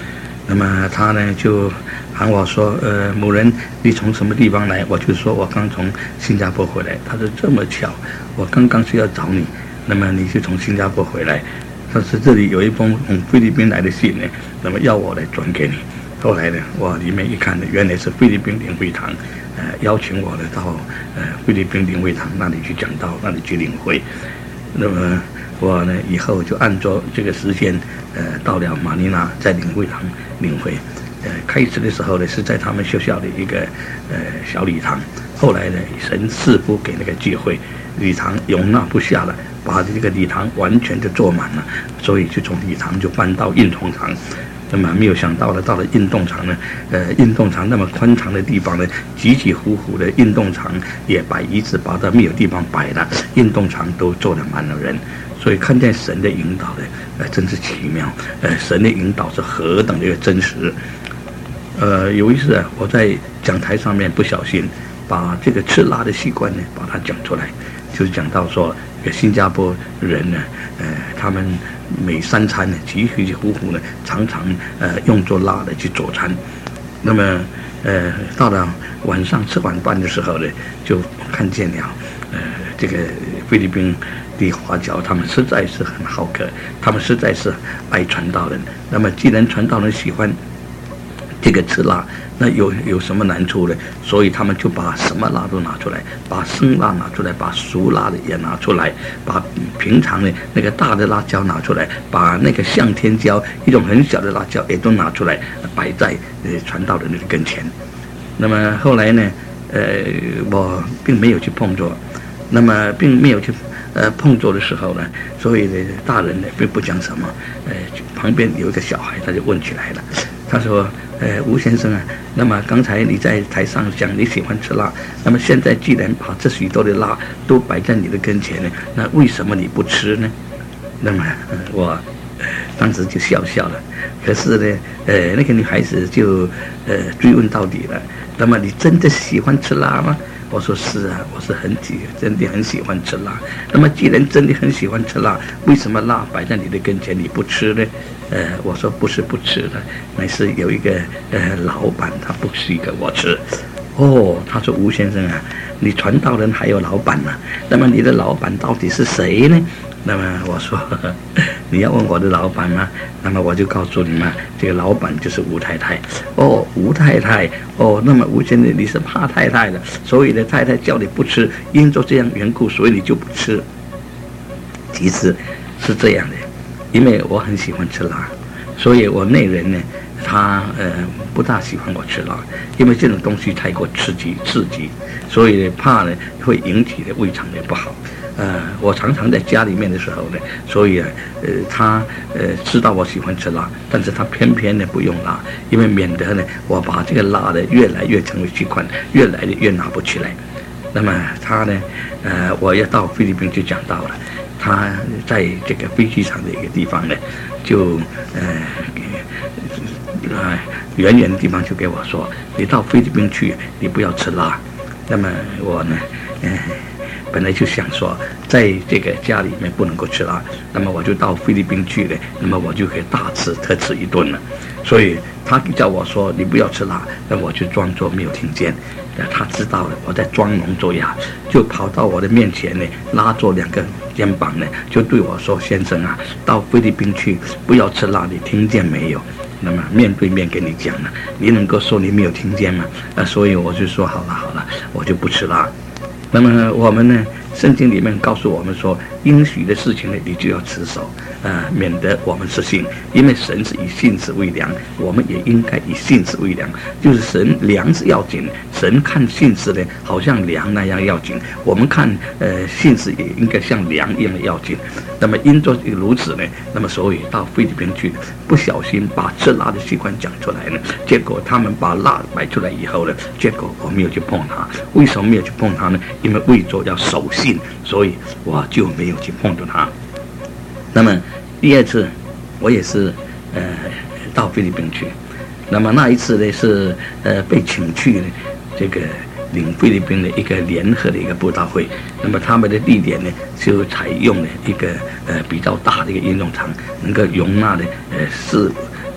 那么他呢就喊我说，呃，某人你从什么地方来？我就说我刚从新加坡回来。他说这么巧，我刚刚是要找你，那么你就从新加坡回来。但是这里有一封从菲律宾来的信呢，那么要我来转给你。后来呢，我里面一看呢，原来是菲律宾领会堂，呃，邀请我呢到呃菲律宾领会堂那里去讲道，那里去领会。那么我呢以后就按照这个时间，呃，到了马尼拉，在领会堂领会。呃，开始的时候呢是在他们学校的一个呃小礼堂，后来呢神赐福给那个聚会，礼堂容纳不下了，把这个礼堂完全就坐满了，所以就从礼堂就搬到运动场。那么没有想到呢，到了运动场呢，呃，运动场那么宽敞的地方呢，挤挤呼呼的运动场也摆椅子，摆到没有地方摆了，运动场都坐得满了人。所以看见神的引导呢，呃，真是奇妙。呃，神的引导是何等的一个真实。呃，有一次啊，我在讲台上面不小心把这个吃辣的习惯呢，把它讲出来，就是讲到说，新加坡人呢，呃，他们每三餐呢，急急呼呼呢，常常呃用作辣的去佐餐。那么，呃，到了晚上吃晚饭的时候呢，就看见了，呃，这个菲律宾的华侨，他们实在是很好客，他们实在是爱传道人。那么，既然传道人喜欢这个吃辣，那有有什么难处呢？所以他们就把什么辣都拿出来，把生辣拿出来，把熟辣的也拿出来，把平常的那个大的辣椒拿出来，把那个向天椒一种很小的辣椒也都拿出来，摆在呃传道人的跟前。那么后来呢，呃，我并没有去碰着，那么并没有去呃碰着的时候呢，所以呢大人呢并不讲什么，呃，旁边有一个小孩他就问起来了。他说：“呃，吴先生啊，那么刚才你在台上讲你喜欢吃辣，那么现在既然把这许多的辣都摆在你的跟前呢，那为什么你不吃呢？”那么，呃、我、呃、当时就笑笑了。可是呢，呃，那个女孩子就呃追问到底了。那么你真的喜欢吃辣吗？我说是啊，我是很喜，真的很喜欢吃辣。那么既然真的很喜欢吃辣，为什么辣摆在你的跟前你不吃呢？呃，我说不是不吃的，乃是有一个呃老板他不许给我吃。哦，他说吴先生啊，你传道人还有老板呢、啊，那么你的老板到底是谁呢？那么我说呵呵，你要问我的老板吗？那么我就告诉你嘛，这个老板就是吴太太。哦，吴太太，哦，那么吴先生你是怕太太的，所以呢太太叫你不吃，因着这样缘故，所以你就不吃。其实是这样的，因为我很喜欢吃辣，所以我内人呢，他呃不大喜欢我吃辣，因为这种东西太过刺激刺激，所以呢怕呢会引起的胃肠的不好。呃，我常常在家里面的时候呢，所以啊，呃，他呃知道我喜欢吃辣，但是他偏偏呢不用辣，因为免得呢我把这个辣的越来越成为习惯，越来的越拿不起来。那么他呢，呃，我要到菲律宾就讲到了，他在这个飞机场的一个地方呢，就呃呃远远的地方就给我说，你到菲律宾去，你不要吃辣。那么我呢，呃。本来就想说，在这个家里面不能够吃辣，那么我就到菲律宾去了，那么我就可以大吃特吃一顿了。所以他叫我说你不要吃辣，那我就装作没有听见。他知道了我在装聋作哑，就跑到我的面前呢，拉着两个肩膀呢，就对我说：“先生啊，到菲律宾去不要吃辣，你听见没有？”那么面对面跟你讲了，你能够说你没有听见吗？那所以我就说好了好了，我就不吃辣。那么我们呢，圣经里面告诉我们说，应许的事情呢，你就要持守，呃，免得我们失信。因为神是以信实为粮，我们也应该以信实为粮。就是神粮是要紧，神看信实呢，好像粮那样要紧。我们看呃信实也应该像粮一样的要紧。那么因着如此呢，那么所以到菲律宾去，不小心把吃辣的习惯讲出来呢，结果他们把辣摆出来以后呢，结果我没有去碰它。为什么没有去碰它呢？因为为着要守信，所以我就没有去碰到它。那么第二次，我也是呃到菲律宾去。那么那一次呢是呃被请去呢这个领菲律宾的一个联合的一个布道会。那么他们的地点呢就采用了一个呃比较大的一个运动场，能够容纳的呃四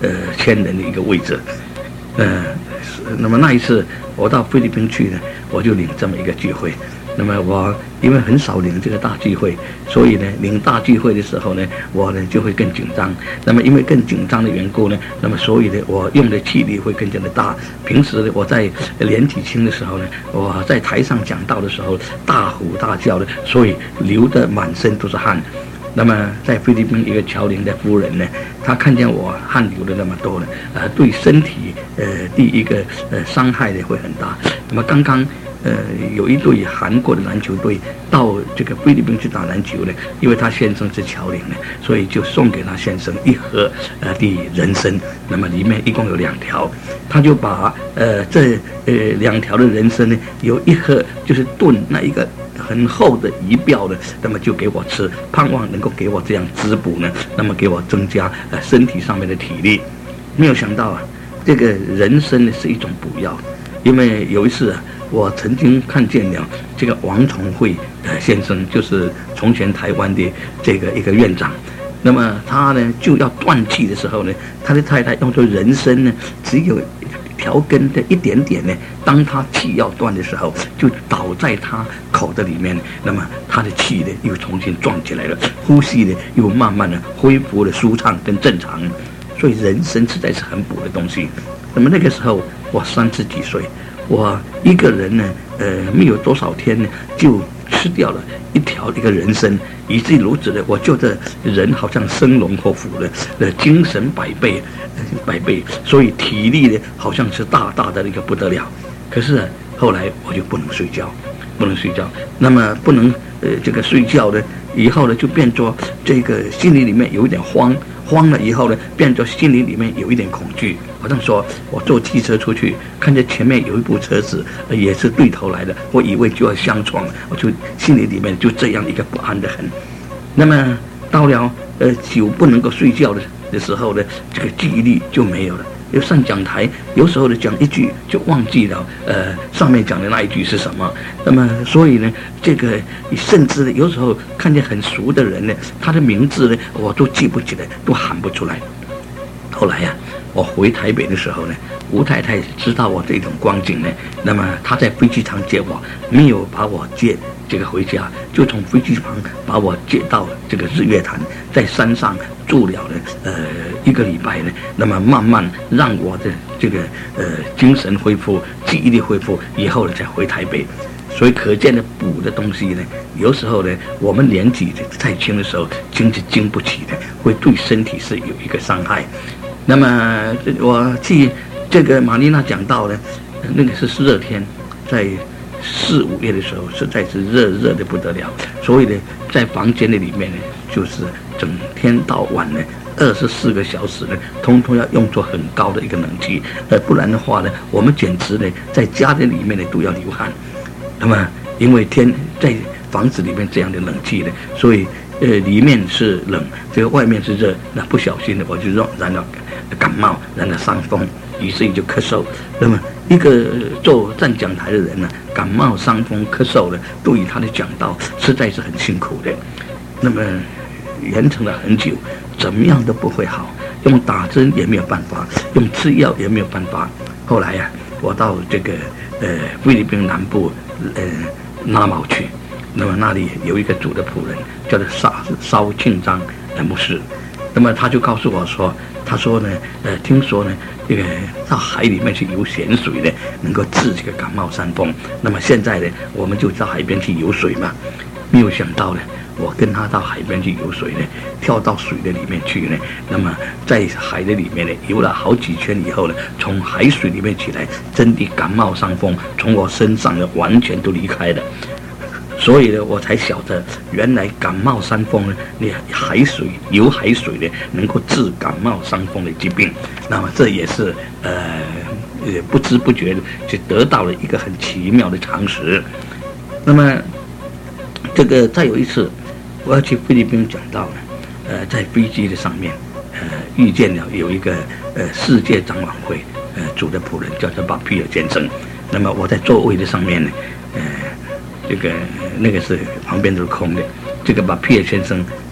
呃千人的一个位置。呃，那么那一次我到菲律宾去呢，我就领这么一个聚会。那么我因为很少领这个大聚会，所以呢，领大聚会的时候呢，我呢就会更紧张。那么因为更紧张的缘故呢，那么所以呢，我用的气力会更加的大。平时呢，我在连体清的时候呢，我在台上讲道的时候大呼大叫的，所以流得满身都是汗。那么在菲律宾一个侨领的夫人呢，她看见我汗流的那么多呢，呃，对身体呃第一个呃伤害呢会很大。那么刚刚。呃，有一队韩国的篮球队到这个菲律宾去打篮球呢，因为他先生是侨领呢，所以就送给他先生一盒呃的人参，那么里面一共有两条，他就把呃这呃两条的人参呢，有一盒就是炖那一个很厚的一吊的，那么就给我吃，盼望能够给我这样滋补呢，那么给我增加呃身体上面的体力。没有想到啊，这个人参呢是一种补药，因为有一次啊。我曾经看见了这个王崇惠呃先生，就是从前台湾的这个一个院长。那么他呢就要断气的时候呢，他的太太用作人参呢，只有条根的一点点呢。当他气要断的时候，就倒在他口的里面，那么他的气呢又重新壮起来了，呼吸呢又慢慢的恢复了舒畅跟正常。所以人参实在是很补的东西。那么那个时候我三十几岁。我一个人呢，呃，没有多少天呢，就吃掉了一条一个人参，以至于如此的，我觉得人好像生龙活虎的，呃，精神百倍，呃、百倍，所以体力呢，好像是大大的那个不得了。可是呢，后来我就不能睡觉，不能睡觉，那么不能呃这个睡觉呢，以后呢就变作这个心里里面有一点慌。慌了以后呢，变作心里里面有一点恐惧，好像说我坐汽车出去，看见前面有一部车子，呃、也是对头来的，我以为就要相撞了，我就心里里面就这样一个不安的很。那么到了呃久不能够睡觉的的时候呢，这个记忆力就没有了。又上讲台，有时候呢讲一句就忘记了，呃，上面讲的那一句是什么。那么，所以呢，这个甚至呢，有时候看见很熟的人呢，他的名字呢，我都记不起来，都喊不出来。后来呀、啊，我回台北的时候呢，吴太太知道我这种光景呢，那么她在飞机场接我，没有把我接这个回家，就从飞机场把我接到这个日月潭，在山上住了呢，呃，一个礼拜呢，那么慢慢让我的这个呃精神恢复、记忆力恢复以后呢，再回台北。所以可见的补的东西呢，有时候呢，我们年纪太轻的时候，经是经不起的，会对身体是有一个伤害。那么我去这个马尼拉讲到呢，那个是热天，在四五月的时候，实在是热热的不得了。所以呢，在房间的里面呢，就是整天到晚呢，二十四个小时呢，通通要用作很高的一个冷气，呃，不然的话呢，我们简直呢，在家的里面呢都要流汗。那么，因为天在房子里面这样的冷气呢，所以呃，里面是冷，这个外面是热，那不小心的我就染了感冒，染了伤风，于是就咳嗽。那么一个做站讲台的人呢，感冒、伤风、咳嗽的，对于他的讲道实在是很辛苦的。那么延长了很久，怎么样都不会好，用打针也没有办法，用吃药也没有办法。后来呀、啊，我到这个呃菲律宾南部呃拉毛去。那么那里有一个主的仆人，叫做邵邵庆章的牧师。那么他就告诉我说，他说呢，呃，听说呢，这个到海里面去游咸水呢，能够治这个感冒伤风。那么现在呢，我们就到海边去游水嘛。没有想到呢，我跟他到海边去游水呢，跳到水的里面去呢。那么在海的里面呢，游了好几圈以后呢，从海水里面起来，真的感冒伤风从我身上呢完全都离开了。所以呢，我才晓得原来感冒伤风呢，你海水游海水呢，能够治感冒伤风的疾病。那么这也是呃呃不知不觉的就得到了一个很奇妙的常识。那么这个再有一次，我要去菲律宾讲道呢，呃，在飞机的上面，呃，遇见了有一个呃世界长老会呃主的仆人，叫做巴皮尔先生。那么我在座位的上面呢，呃。这个那个是旁边都是空的，这个巴皮尔先生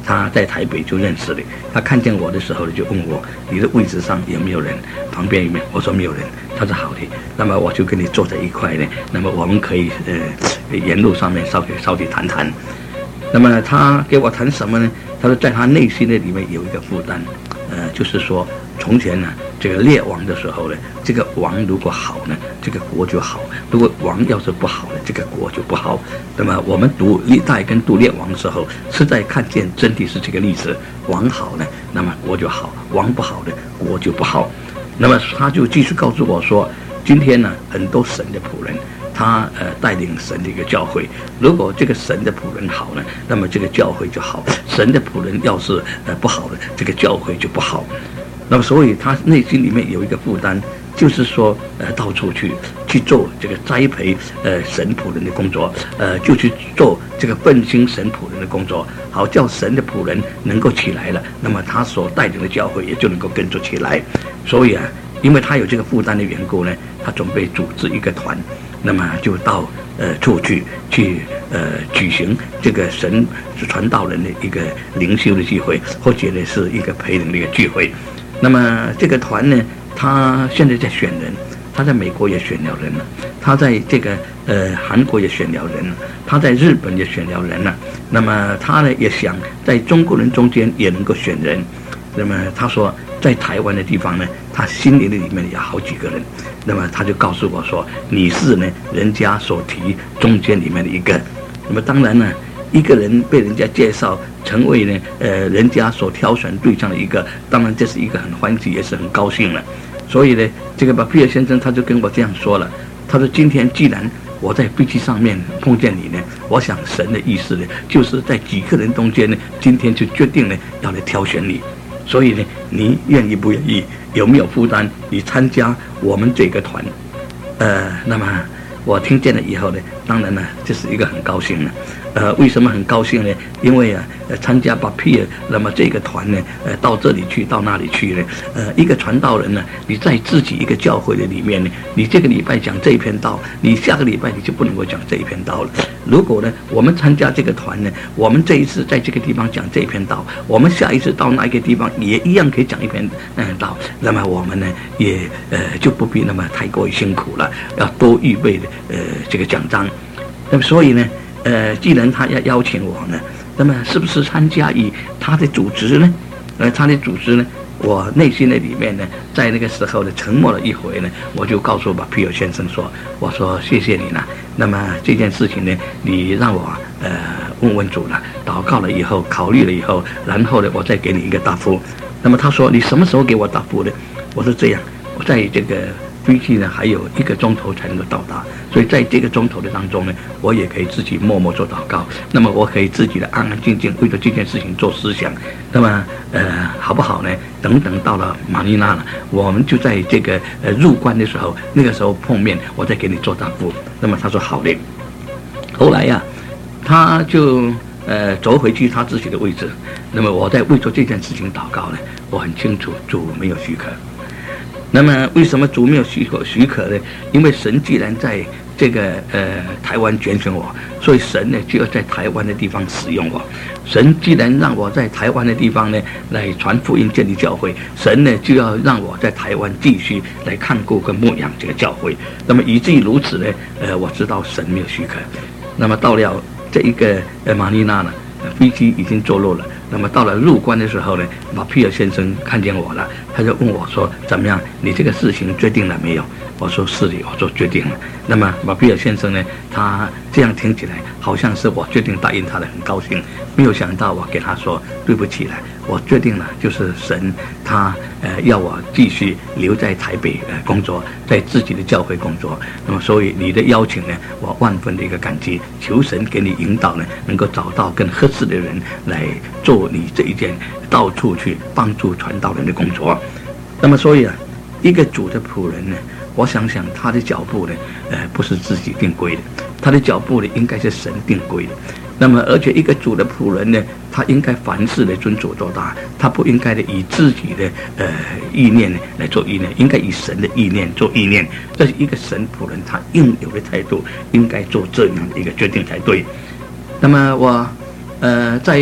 他在台北就认识了。他看见我的时候呢，就问我你的位置上有没有人，旁边有没有？我说没有人。他说好的，那么我就跟你坐在一块呢，那么我们可以呃沿路上面稍微稍微谈谈。那么他给我谈什么呢？他说在他内心的里面有一个负担，呃，就是说从前呢，这个列王的时候呢，这个王如果好呢，这个国就好；如果王要是不好呢，这个国就不好。那么我们读历代跟读列王的时候，是在看见真的是这个例子：王好呢，那么国就好；王不好呢，国就不好。那么他就继续告诉我说，今天呢，很多神的仆人。他呃带领神的一个教会，如果这个神的仆人好呢，那么这个教会就好；神的仆人要是呃不好的，这个教会就不好。那么所以他内心里面有一个负担，就是说呃到处去去做这个栽培呃神仆人的工作，呃就去做这个奋兴神仆人的工作，好叫神的仆人能够起来了，那么他所带领的教会也就能够跟着起来。所以啊，因为他有这个负担的缘故呢，他准备组织一个团。那么就到呃处去去呃举行这个神传道人的一个灵修的聚会，或者呢是一个培灵的一个聚会。那么这个团呢，他现在在选人，他在美国也选了人了，他在这个呃韩国也选了人了，他在日本也选了人了。那么他呢也想在中国人中间也能够选人。那么他说在台湾的地方呢，他心里的里面有好几个人。那么他就告诉我说，你是呢人家所提中间里面的一个。那么当然呢，一个人被人家介绍成为呢呃人家所挑选对象的一个，当然这是一个很欢喜，也是很高兴了。所以呢，这个巴比尔先生他就跟我这样说了，他说今天既然我在飞机上面碰见你呢，我想神的意思呢，就是在几个人中间呢，今天就决定呢要来挑选你。所以呢，你愿意不愿意？有没有负担？你参加我们这个团？呃，那么我听见了以后呢，当然呢，这是一个很高兴的。呃，为什么很高兴呢？因为啊，呃，参加巴皮尔，那么这个团呢，呃，到这里去，到那里去呢？呃，一个传道人呢，你在自己一个教会的里面呢，你这个礼拜讲这一篇道，你下个礼拜你就不能够讲这一篇道了。如果呢，我们参加这个团呢，我们这一次在这个地方讲这一篇道，我们下一次到那一个地方也一样可以讲一篇嗯道，那么我们呢，也呃就不必那么太过于辛苦了，要多预备的呃这个奖章。那么所以呢。呃，既然他要邀请我呢，那么是不是参加以他的组织呢？呃，他的组织呢，我内心的里面呢，在那个时候呢，沉默了一回呢，我就告诉把皮尔先生说，我说谢谢你了。那么这件事情呢，你让我呃问问主了，祷告了以后，考虑了以后，然后呢，我再给你一个答复。那么他说你什么时候给我答复的？我说这样，我在这个。飞机呢还有一个钟头才能够到达，所以在这个钟头的当中呢，我也可以自己默默做祷告。那么我可以自己的安安静静为了这件事情做思想。那么呃好不好呢？等等到了马尼拉了，我们就在这个呃入关的时候，那个时候碰面，我再给你做答复。那么他说好的。后来呀、啊，他就呃走回去他自己的位置。那么我在为做这件事情祷告呢，我很清楚主没有许可。那么为什么主没有许可许可呢？因为神既然在这个呃台湾拣选我，所以神呢就要在台湾的地方使用我。神既然让我在台湾的地方呢来传福音建立教会，神呢就要让我在台湾继续来看顾跟牧养这个教会。那么以至于如此呢，呃我知道神没有许可。那么到了这一个呃马尼拉呢，飞机已经着陆了。那么到了入关的时候呢，马皮尔先生看见我了，他就问我说：“怎么样？你这个事情决定了没有？”我说：“是的，我说决定了。”那么马皮尔先生呢，他这样听起来好像是我决定答应他的，很高兴。没有想到我给他说：“对不起了，我决定了，就是神他呃要我继续留在台北呃工作，在自己的教会工作。那么所以你的邀请呢，我万分的一个感激，求神给你引导呢，能够找到更合适的人来做你这一件到处去帮助传道人的工作。那么所以啊，一个主的仆人呢，我想想他的脚步呢，呃，不是自己定规的，他的脚步呢应该是神定规的。那么而且一个主的仆人呢，他应该凡事来遵主做大，他不应该的以自己的呃意念呢来做意念，应该以神的意念做意念。这是一个神仆人他应有的态度，应该做这样的一个决定才对。那么我呃在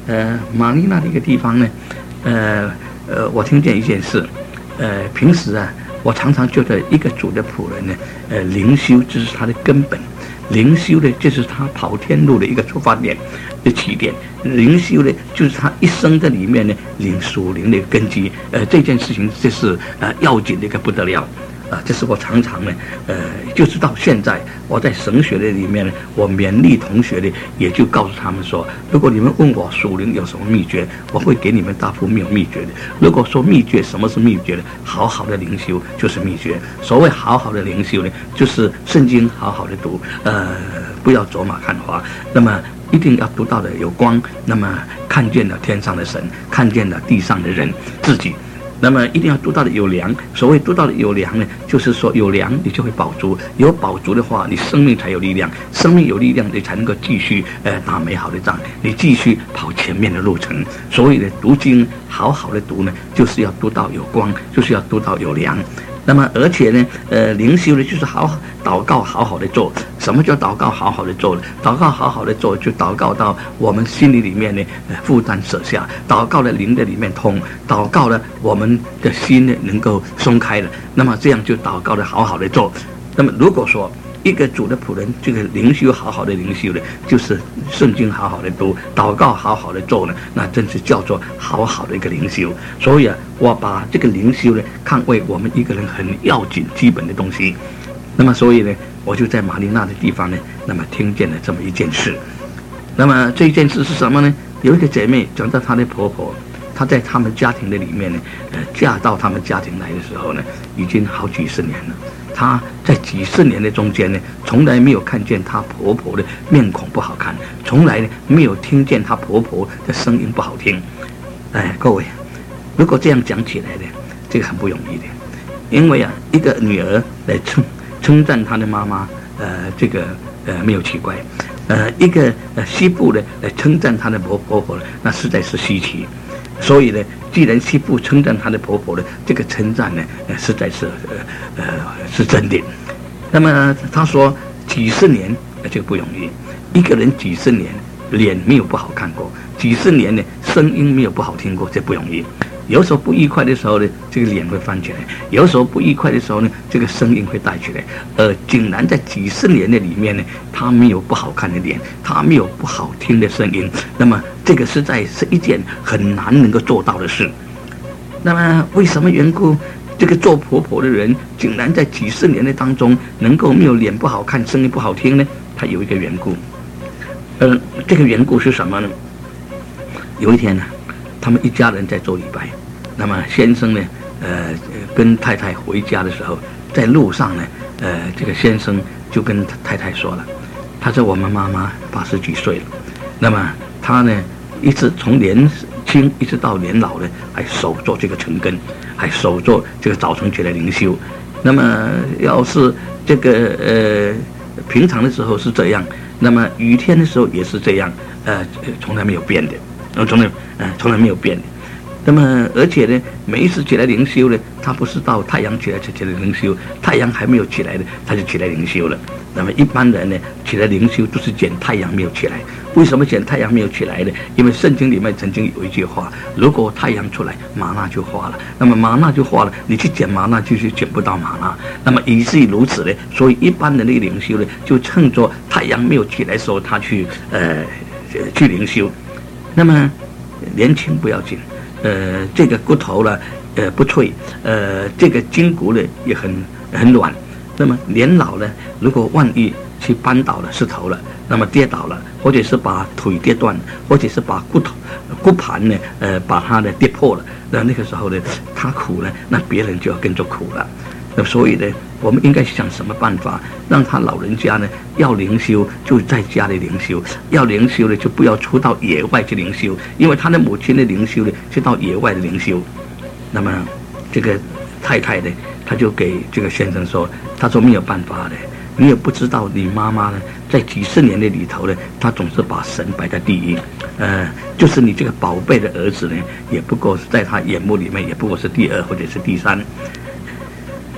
呃，马尼拉的一个地方呢，呃呃，我听见一件事，呃，平时啊，我常常觉得一个主的仆人呢，呃，灵修这是他的根本，灵修呢就是他跑天路的一个出发点的起点，灵修呢就是他一生在里面呢领属灵的根基，呃，这件事情这是呃要紧的一个不得了。啊，这是我常常呢，呃，就是到现在我在神学的里面呢，我勉励同学呢，也就告诉他们说，如果你们问我属灵有什么秘诀，我会给你们答复没有秘诀的。如果说秘诀，什么是秘诀呢？好好的灵修就是秘诀。所谓好好的灵修呢，就是圣经好好的读，呃，不要走马看花。那么一定要读到的有光，那么看见了天上的神，看见了地上的人自己。那么一定要读到的有粮，所谓读到的有粮呢，就是说有粮你就会饱足，有饱足的话，你生命才有力量，生命有力量，你才能够继续呃打美好的仗，你继续跑前面的路程。所以呢，读经好好的读呢，就是要读到有光，就是要读到有粮。那么而且呢，呃，灵修呢就是好祷告，好好的做。什么叫祷告好好的做呢？祷告好好的做，就祷告到我们心里里面呢，呃，负担舍下，祷告的灵的里面通，祷告了我们的心呢能够松开了。那么这样就祷告的好好的做。那么如果说一个主的仆人，这个灵修好好的灵修呢，就是圣经好好的读，祷告好好的做呢，那真是叫做好好的一个灵修。所以啊，我把这个灵修呢看为我们一个人很要紧基本的东西。那么所以呢，我就在马尼拉的地方呢，那么听见了这么一件事。那么这一件事是什么呢？有一个姐妹讲到她的婆婆，她在他们家庭的里面呢，呃，嫁到他们家庭来的时候呢，已经好几十年了。她在几十年的中间呢，从来没有看见她婆婆的面孔不好看，从来呢没有听见她婆婆的声音不好听。哎，各位，如果这样讲起来呢，这个很不容易的，因为啊，一个女儿来称称赞她的妈妈，呃，这个呃没有奇怪，呃，一个呃媳妇呢来称赞她的婆婆婆，那实在是稀奇。所以呢，既然媳妇称赞她的婆婆呢，这个称赞呢，呃，实在是呃呃是真的。那么她说几十年，呃，这个不容易。一个人几十年脸没有不好看过，几十年呢声音没有不好听过，这不容易。有时候不愉快的时候呢，这个脸会翻起来；有时候不愉快的时候呢，这个声音会带起来。而竟然在几十年的里面呢，他没有不好看的脸，他没有不好听的声音。那么这个实在是一件很难能够做到的事。那么为什么缘故，这个做婆婆的人竟然在几十年的当中能够没有脸不好看，声音不好听呢？他有一个缘故。呃，这个缘故是什么呢？有一天呢，他们一家人在做礼拜，那么先生呢，呃，跟太太回家的时候，在路上呢，呃，这个先生就跟太太说了，他说我们妈妈八十几岁了，那么他呢，一直从年轻一直到年老呢，还守做这个晨更，还守做这个早晨起来灵修。那么要是这个呃平常的时候是这样，那么雨天的时候也是这样，呃，从来没有变的。从来，呃，从来没有变的。那么，而且呢，每一次起来灵修呢，他不是到太阳起来才起来灵修，太阳还没有起来呢，他就起来灵修了。那么一般人呢，起来灵修都是捡太阳没有起来。为什么捡太阳没有起来呢？因为圣经里面曾经有一句话：如果太阳出来，玛纳就化了。那么玛纳就化了，你去捡玛纳就是捡不到玛纳。那么以至于如此呢，所以一般人的灵修呢，就趁着太阳没有起来的时候，他去呃去灵修。那么年轻不要紧，呃，这个骨头呢，呃不脆，呃，这个筋骨呢也很很软。那么年老呢，如果万一去扳倒了石头了，那么跌倒了，或者是把腿跌断，或者是把骨头骨盘呢，呃，把它呢跌破了，那那个时候呢，他苦了，那别人就要跟着苦了。那所以呢，我们应该想什么办法，让他老人家呢要灵修就在家里灵修，要灵修呢就不要出到野外去灵修，因为他的母亲的灵修呢是到野外的灵修。那么这个太太呢，他就给这个先生说，他说没有办法的，你也不知道你妈妈呢在几十年的里头呢，她总是把神摆在第一，呃，就是你这个宝贝的儿子呢，也不过是在他眼目里面也不过是第二或者是第三。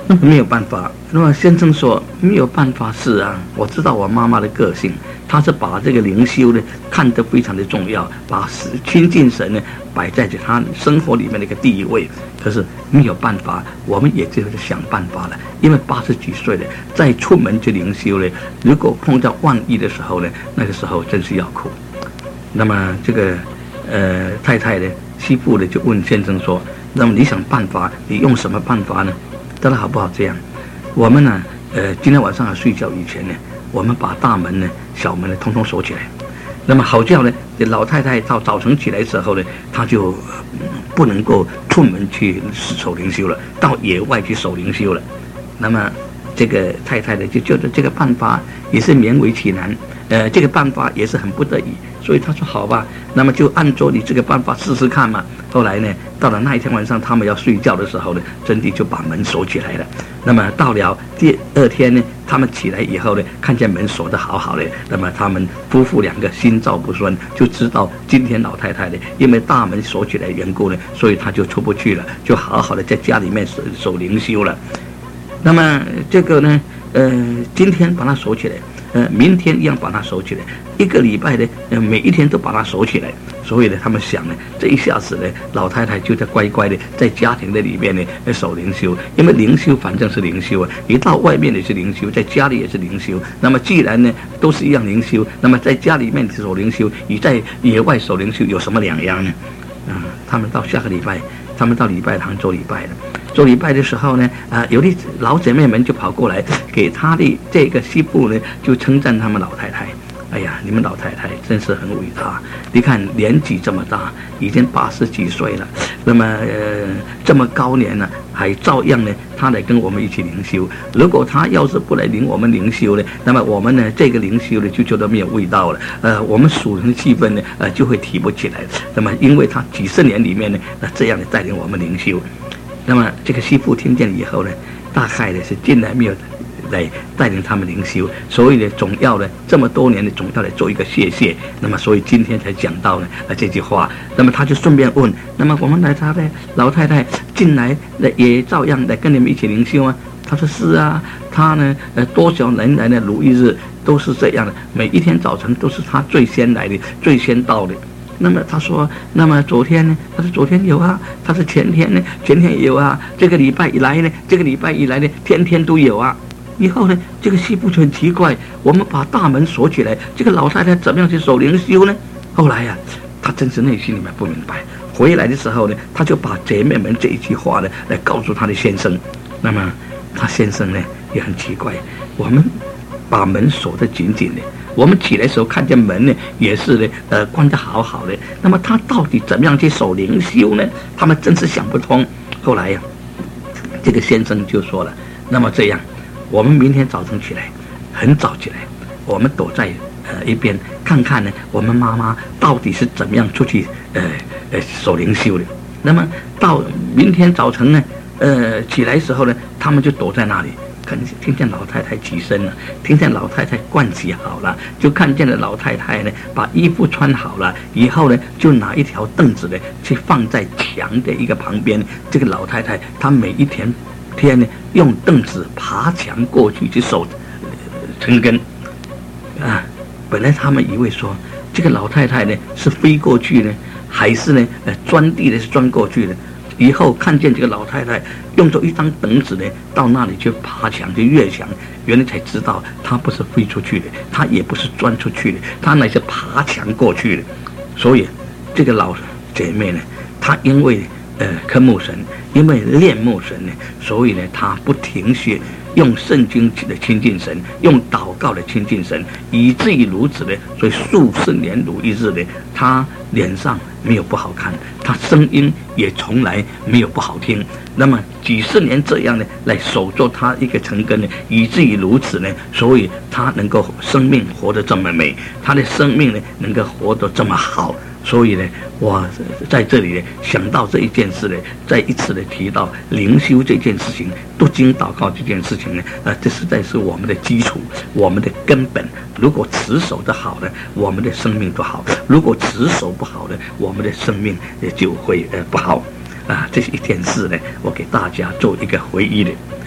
那么没有办法。那么先生说没有办法，是啊，我知道我妈妈的个性，她是把这个灵修呢看得非常的重要，把亲近神呢摆在她生活里面的一个第一位。可是没有办法，我们也就是想办法了。因为八十几岁了，再出门去灵修呢，如果碰到万一的时候呢，那个时候真是要哭。那么这个呃太太呢，媳妇呢就问先生说：“那么你想办法，你用什么办法呢？”他说：“好不好这样？我们呢，呃，今天晚上要睡觉以前呢，我们把大门呢、小门呢，通通锁起来。那么好叫呢，这老太太到早晨起来的时候呢，她就、嗯、不能够出门去守灵修了，到野外去守灵修了。那么这个太太呢，就觉得这个办法也是勉为其难，呃，这个办法也是很不得已，所以她说好吧，那么就按照你这个办法试试看嘛。后来呢，到了那一天晚上，他们要睡觉的时候呢，真的就把门锁起来了。那么到了第二天呢，他们起来以后呢，看见门锁得好好的，那么他们夫妇两个心照不宣，就知道今天老太太呢，因为大门锁起来的缘故呢，所以她就出不去了，就好好的在家里面守守灵修了。那么这个呢，呃，今天把它锁起来，呃，明天一样把它锁起来，一个礼拜呢，呃，每一天都把它锁起来。所以呢，他们想呢，这一下子呢，老太太就在乖乖的在家庭的里面呢守灵修，因为灵修反正是灵修啊，一到外面也是灵修，在家里也是灵修。那么既然呢都是一样灵修，那么在家里面守灵修，与在野外守灵修有什么两样呢？啊，他们到下个礼拜，他们到礼拜堂做礼拜了。做礼拜的时候呢，啊，有的老姐妹们就跑过来给他的这个媳妇呢，就称赞他们老太太。哎呀，你们老太太真是很伟大！你看年纪这么大，已经八十几岁了，那么呃这么高年了，还照样呢，她来跟我们一起灵修。如果她要是不来领我们灵修呢，那么我们呢这个灵修呢就觉得没有味道了。呃，我们属灵的气氛呢，呃就会提不起来。那么因为她几十年里面呢，那这样的带领我们灵修，那么这个媳妇听见以后呢，大概呢是进来没有来带领他们灵修，所以呢，总要呢这么多年呢，总要来做一个谢谢。那么，所以今天才讲到呢呃这句话。那么他就顺便问：那么我们来他的老太太进来也照样来跟你们一起灵修吗？他说是啊，他呢呃多少年来的如一日都是这样的，每一天早晨都是他最先来的，最先到的。那么他说，那么昨天呢？他说昨天有啊，他说前天呢，前天也有啊，这个礼拜以来呢，这个礼拜以来呢，天天都有啊。以后呢，这个媳妇就很奇怪，我们把大门锁起来，这个老太太怎么样去守灵修呢？后来呀、啊，她真是内心里面不明白。回来的时候呢，她就把姐妹们这一句话呢，来告诉她的先生。那么，她先生呢也很奇怪，我们把门锁得紧紧的，我们起来的时候看见门呢也是呢，呃，关得好好的。那么他到底怎么样去守灵修呢？他们真是想不通。后来呀、啊，这个先生就说了，那么这样。我们明天早晨起来，很早起来，我们躲在呃一边看看呢，我们妈妈到底是怎么样出去呃呃守灵修的。那么到明天早晨呢，呃起来的时候呢，他们就躲在那里，看听见老太太起身了，听见老太太盥洗好了，就看见了老太太呢把衣服穿好了，以后呢就拿一条凳子呢去放在墙的一个旁边。这个老太太她每一天。天呢，用凳子爬墙过去去守城根啊！本来他们以为说这个老太太呢是飞过去呢，还是呢呃钻地的是钻过去的。以后看见这个老太太用着一张凳子呢，到那里去爬墙去越墙，原来才知道她不是飞出去的，她也不是钻出去的，她乃是爬墙过去的。所以这个老姐妹呢，她因为呃科目神。因为恋慕神呢，所以呢，他不停歇用圣经的亲近神，用祷告的亲近神，以至于如此呢，所以数十年如一日呢，他脸上没有不好看，他声音也从来没有不好听。那么几十年这样呢，来守住他一个成根呢，以至于如此呢，所以他能够生命活得这么美，他的生命呢能够活得这么好。所以呢，我在这里呢想到这一件事呢，再一次的提到灵修这件事情，读经祷告这件事情呢，呃，这实在是我们的基础，我们的根本。如果持守的好呢，我们的生命就好；如果持守不好呢，我们的生命也就会呃不好。啊，这是一件事呢，我给大家做一个回忆的。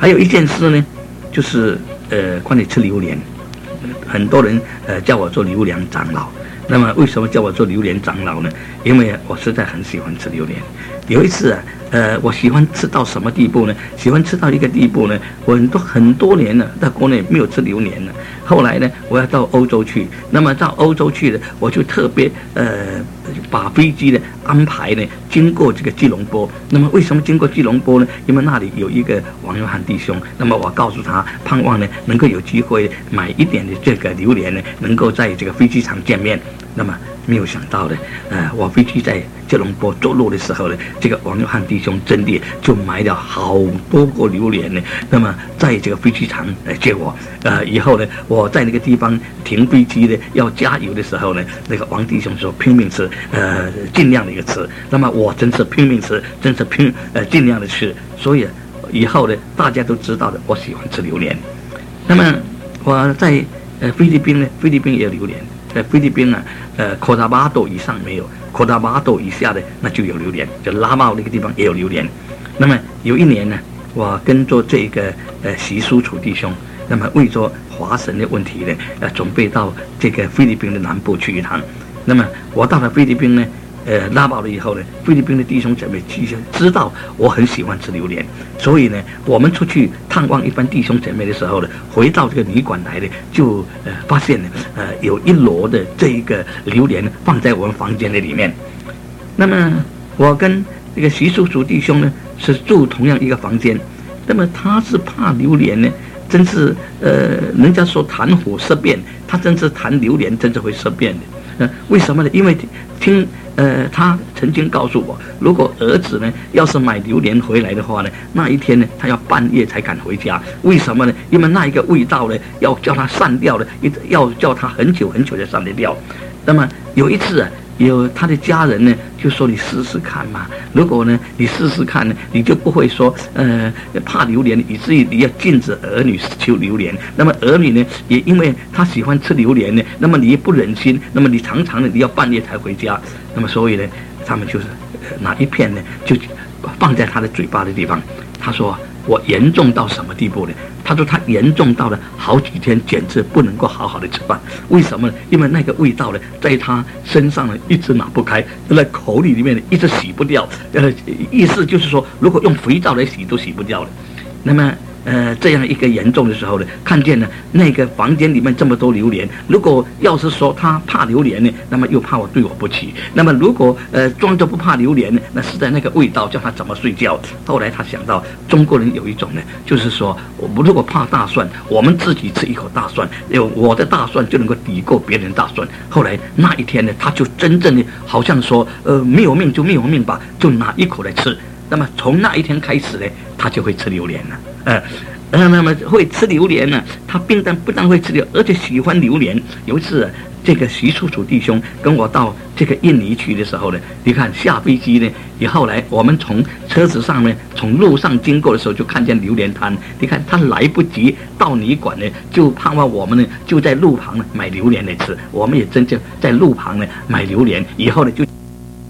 还有一件事呢，就是呃，关于吃榴莲，很多人呃叫我做榴莲长老。那么为什么叫我做榴莲长老呢？因为我实在很喜欢吃榴莲。有一次啊，呃，我喜欢吃到什么地步呢？喜欢吃到一个地步呢，我很多很多年了，在国内没有吃榴莲了。后来呢，我要到欧洲去，那么到欧洲去呢，我就特别呃把飞机呢安排呢经过这个吉隆坡。那么为什么经过吉隆坡呢？因为那里有一个王约翰弟兄，那么我告诉他，盼望呢能够有机会买一点的这个榴莲呢，能够在这个飞机场见面。那么没有想到的，呃，我飞机在吉隆坡着陆的时候呢，这个王约翰弟兄真的就买了好多个榴莲呢。那么在这个飞机场来接我，呃，以后呢，我在那个地方停飞机呢，要加油的时候呢，那个王弟兄说拼命吃，呃，尽量的一个吃。那么我真是拼命吃，真是拼呃尽量的吃。所以以后呢，大家都知道的，我喜欢吃榴莲。那么我在呃菲律宾呢，菲律宾也有榴莲。在菲律宾啊，呃，科达巴多以上没有，科达巴多以下的那就有榴莲，就拉茂那个地方也有榴莲。那么有一年呢，我跟着这个呃习苏楚弟兄，那么为着华神的问题呢，呃，准备到这个菲律宾的南部去一趟。那么我到了菲律宾呢，呃，拉茂了以后呢，菲律宾的弟兄姐妹其实知道我很喜欢吃榴莲，所以呢，我们出去探望一般弟兄姐妹的时候呢，回到这个旅馆来呢，就呃发现呢，呃有一箩的这一个榴莲放在我们房间的里面。那么我跟这个徐叔叔弟兄呢是住同样一个房间，那么他是怕榴莲呢，真是呃，人家说谈虎色变，他真是谈榴莲，真是会色变的。呃，为什么呢？因为听呃，他曾经告诉我，如果儿子呢要是买榴莲回来的话呢，那一天呢他要半夜才敢回家。为什么呢？因为那一个味道呢要叫他散掉的，要叫他很久很久才散得掉。那么有一次啊，有他的家人呢就说你试试看嘛，如果呢你试试看呢，你就不会说呃怕榴莲，以至于你要禁止儿女吃榴莲。那么儿女呢也因为他喜欢吃榴莲呢，那么你也不忍心，那么你常常呢你要半夜才回家，那么所以呢他们就是拿一片呢就放在他的嘴巴的地方。他说我严重到什么地步呢？他说他严重到了好几天简直不能够好好的吃饭。为什么呢？因为那个味道呢在他身上呢一直拿不开，在口里里面呢一直洗不掉。呃，意思就是说如果用肥皂来洗都洗不掉了。那么呃这样一个严重的时候呢，看见呢那个房间里面这么多榴莲，如果要是说他怕榴莲呢，那么又怕我对我不起，那么如果呃装着不怕榴莲呢，那实在那个味道叫他怎么睡觉。后来他想到中国人有一种呢，就是说我们如果怕大蒜，我们自己吃一口大蒜，有我的大蒜就能够抵过别人大蒜。后来那一天呢，他就真正的好像说呃没有命就没有命吧，就拿一口来吃。那么从那一天开始呢，他就会吃榴莲了。呃，呃，那么会吃榴莲呢？他不但不但会吃榴，而且喜欢榴莲。有一次、啊，这个徐楚楚弟兄跟我到这个印尼去的时候呢，你看下飞机呢，以后来我们从车子上面从路上经过的时候，就看见榴莲摊。你看他来不及到旅馆呢，就盼望我们呢就在路旁呢买榴莲来吃。我们也真正在路旁呢买榴莲，以后呢就。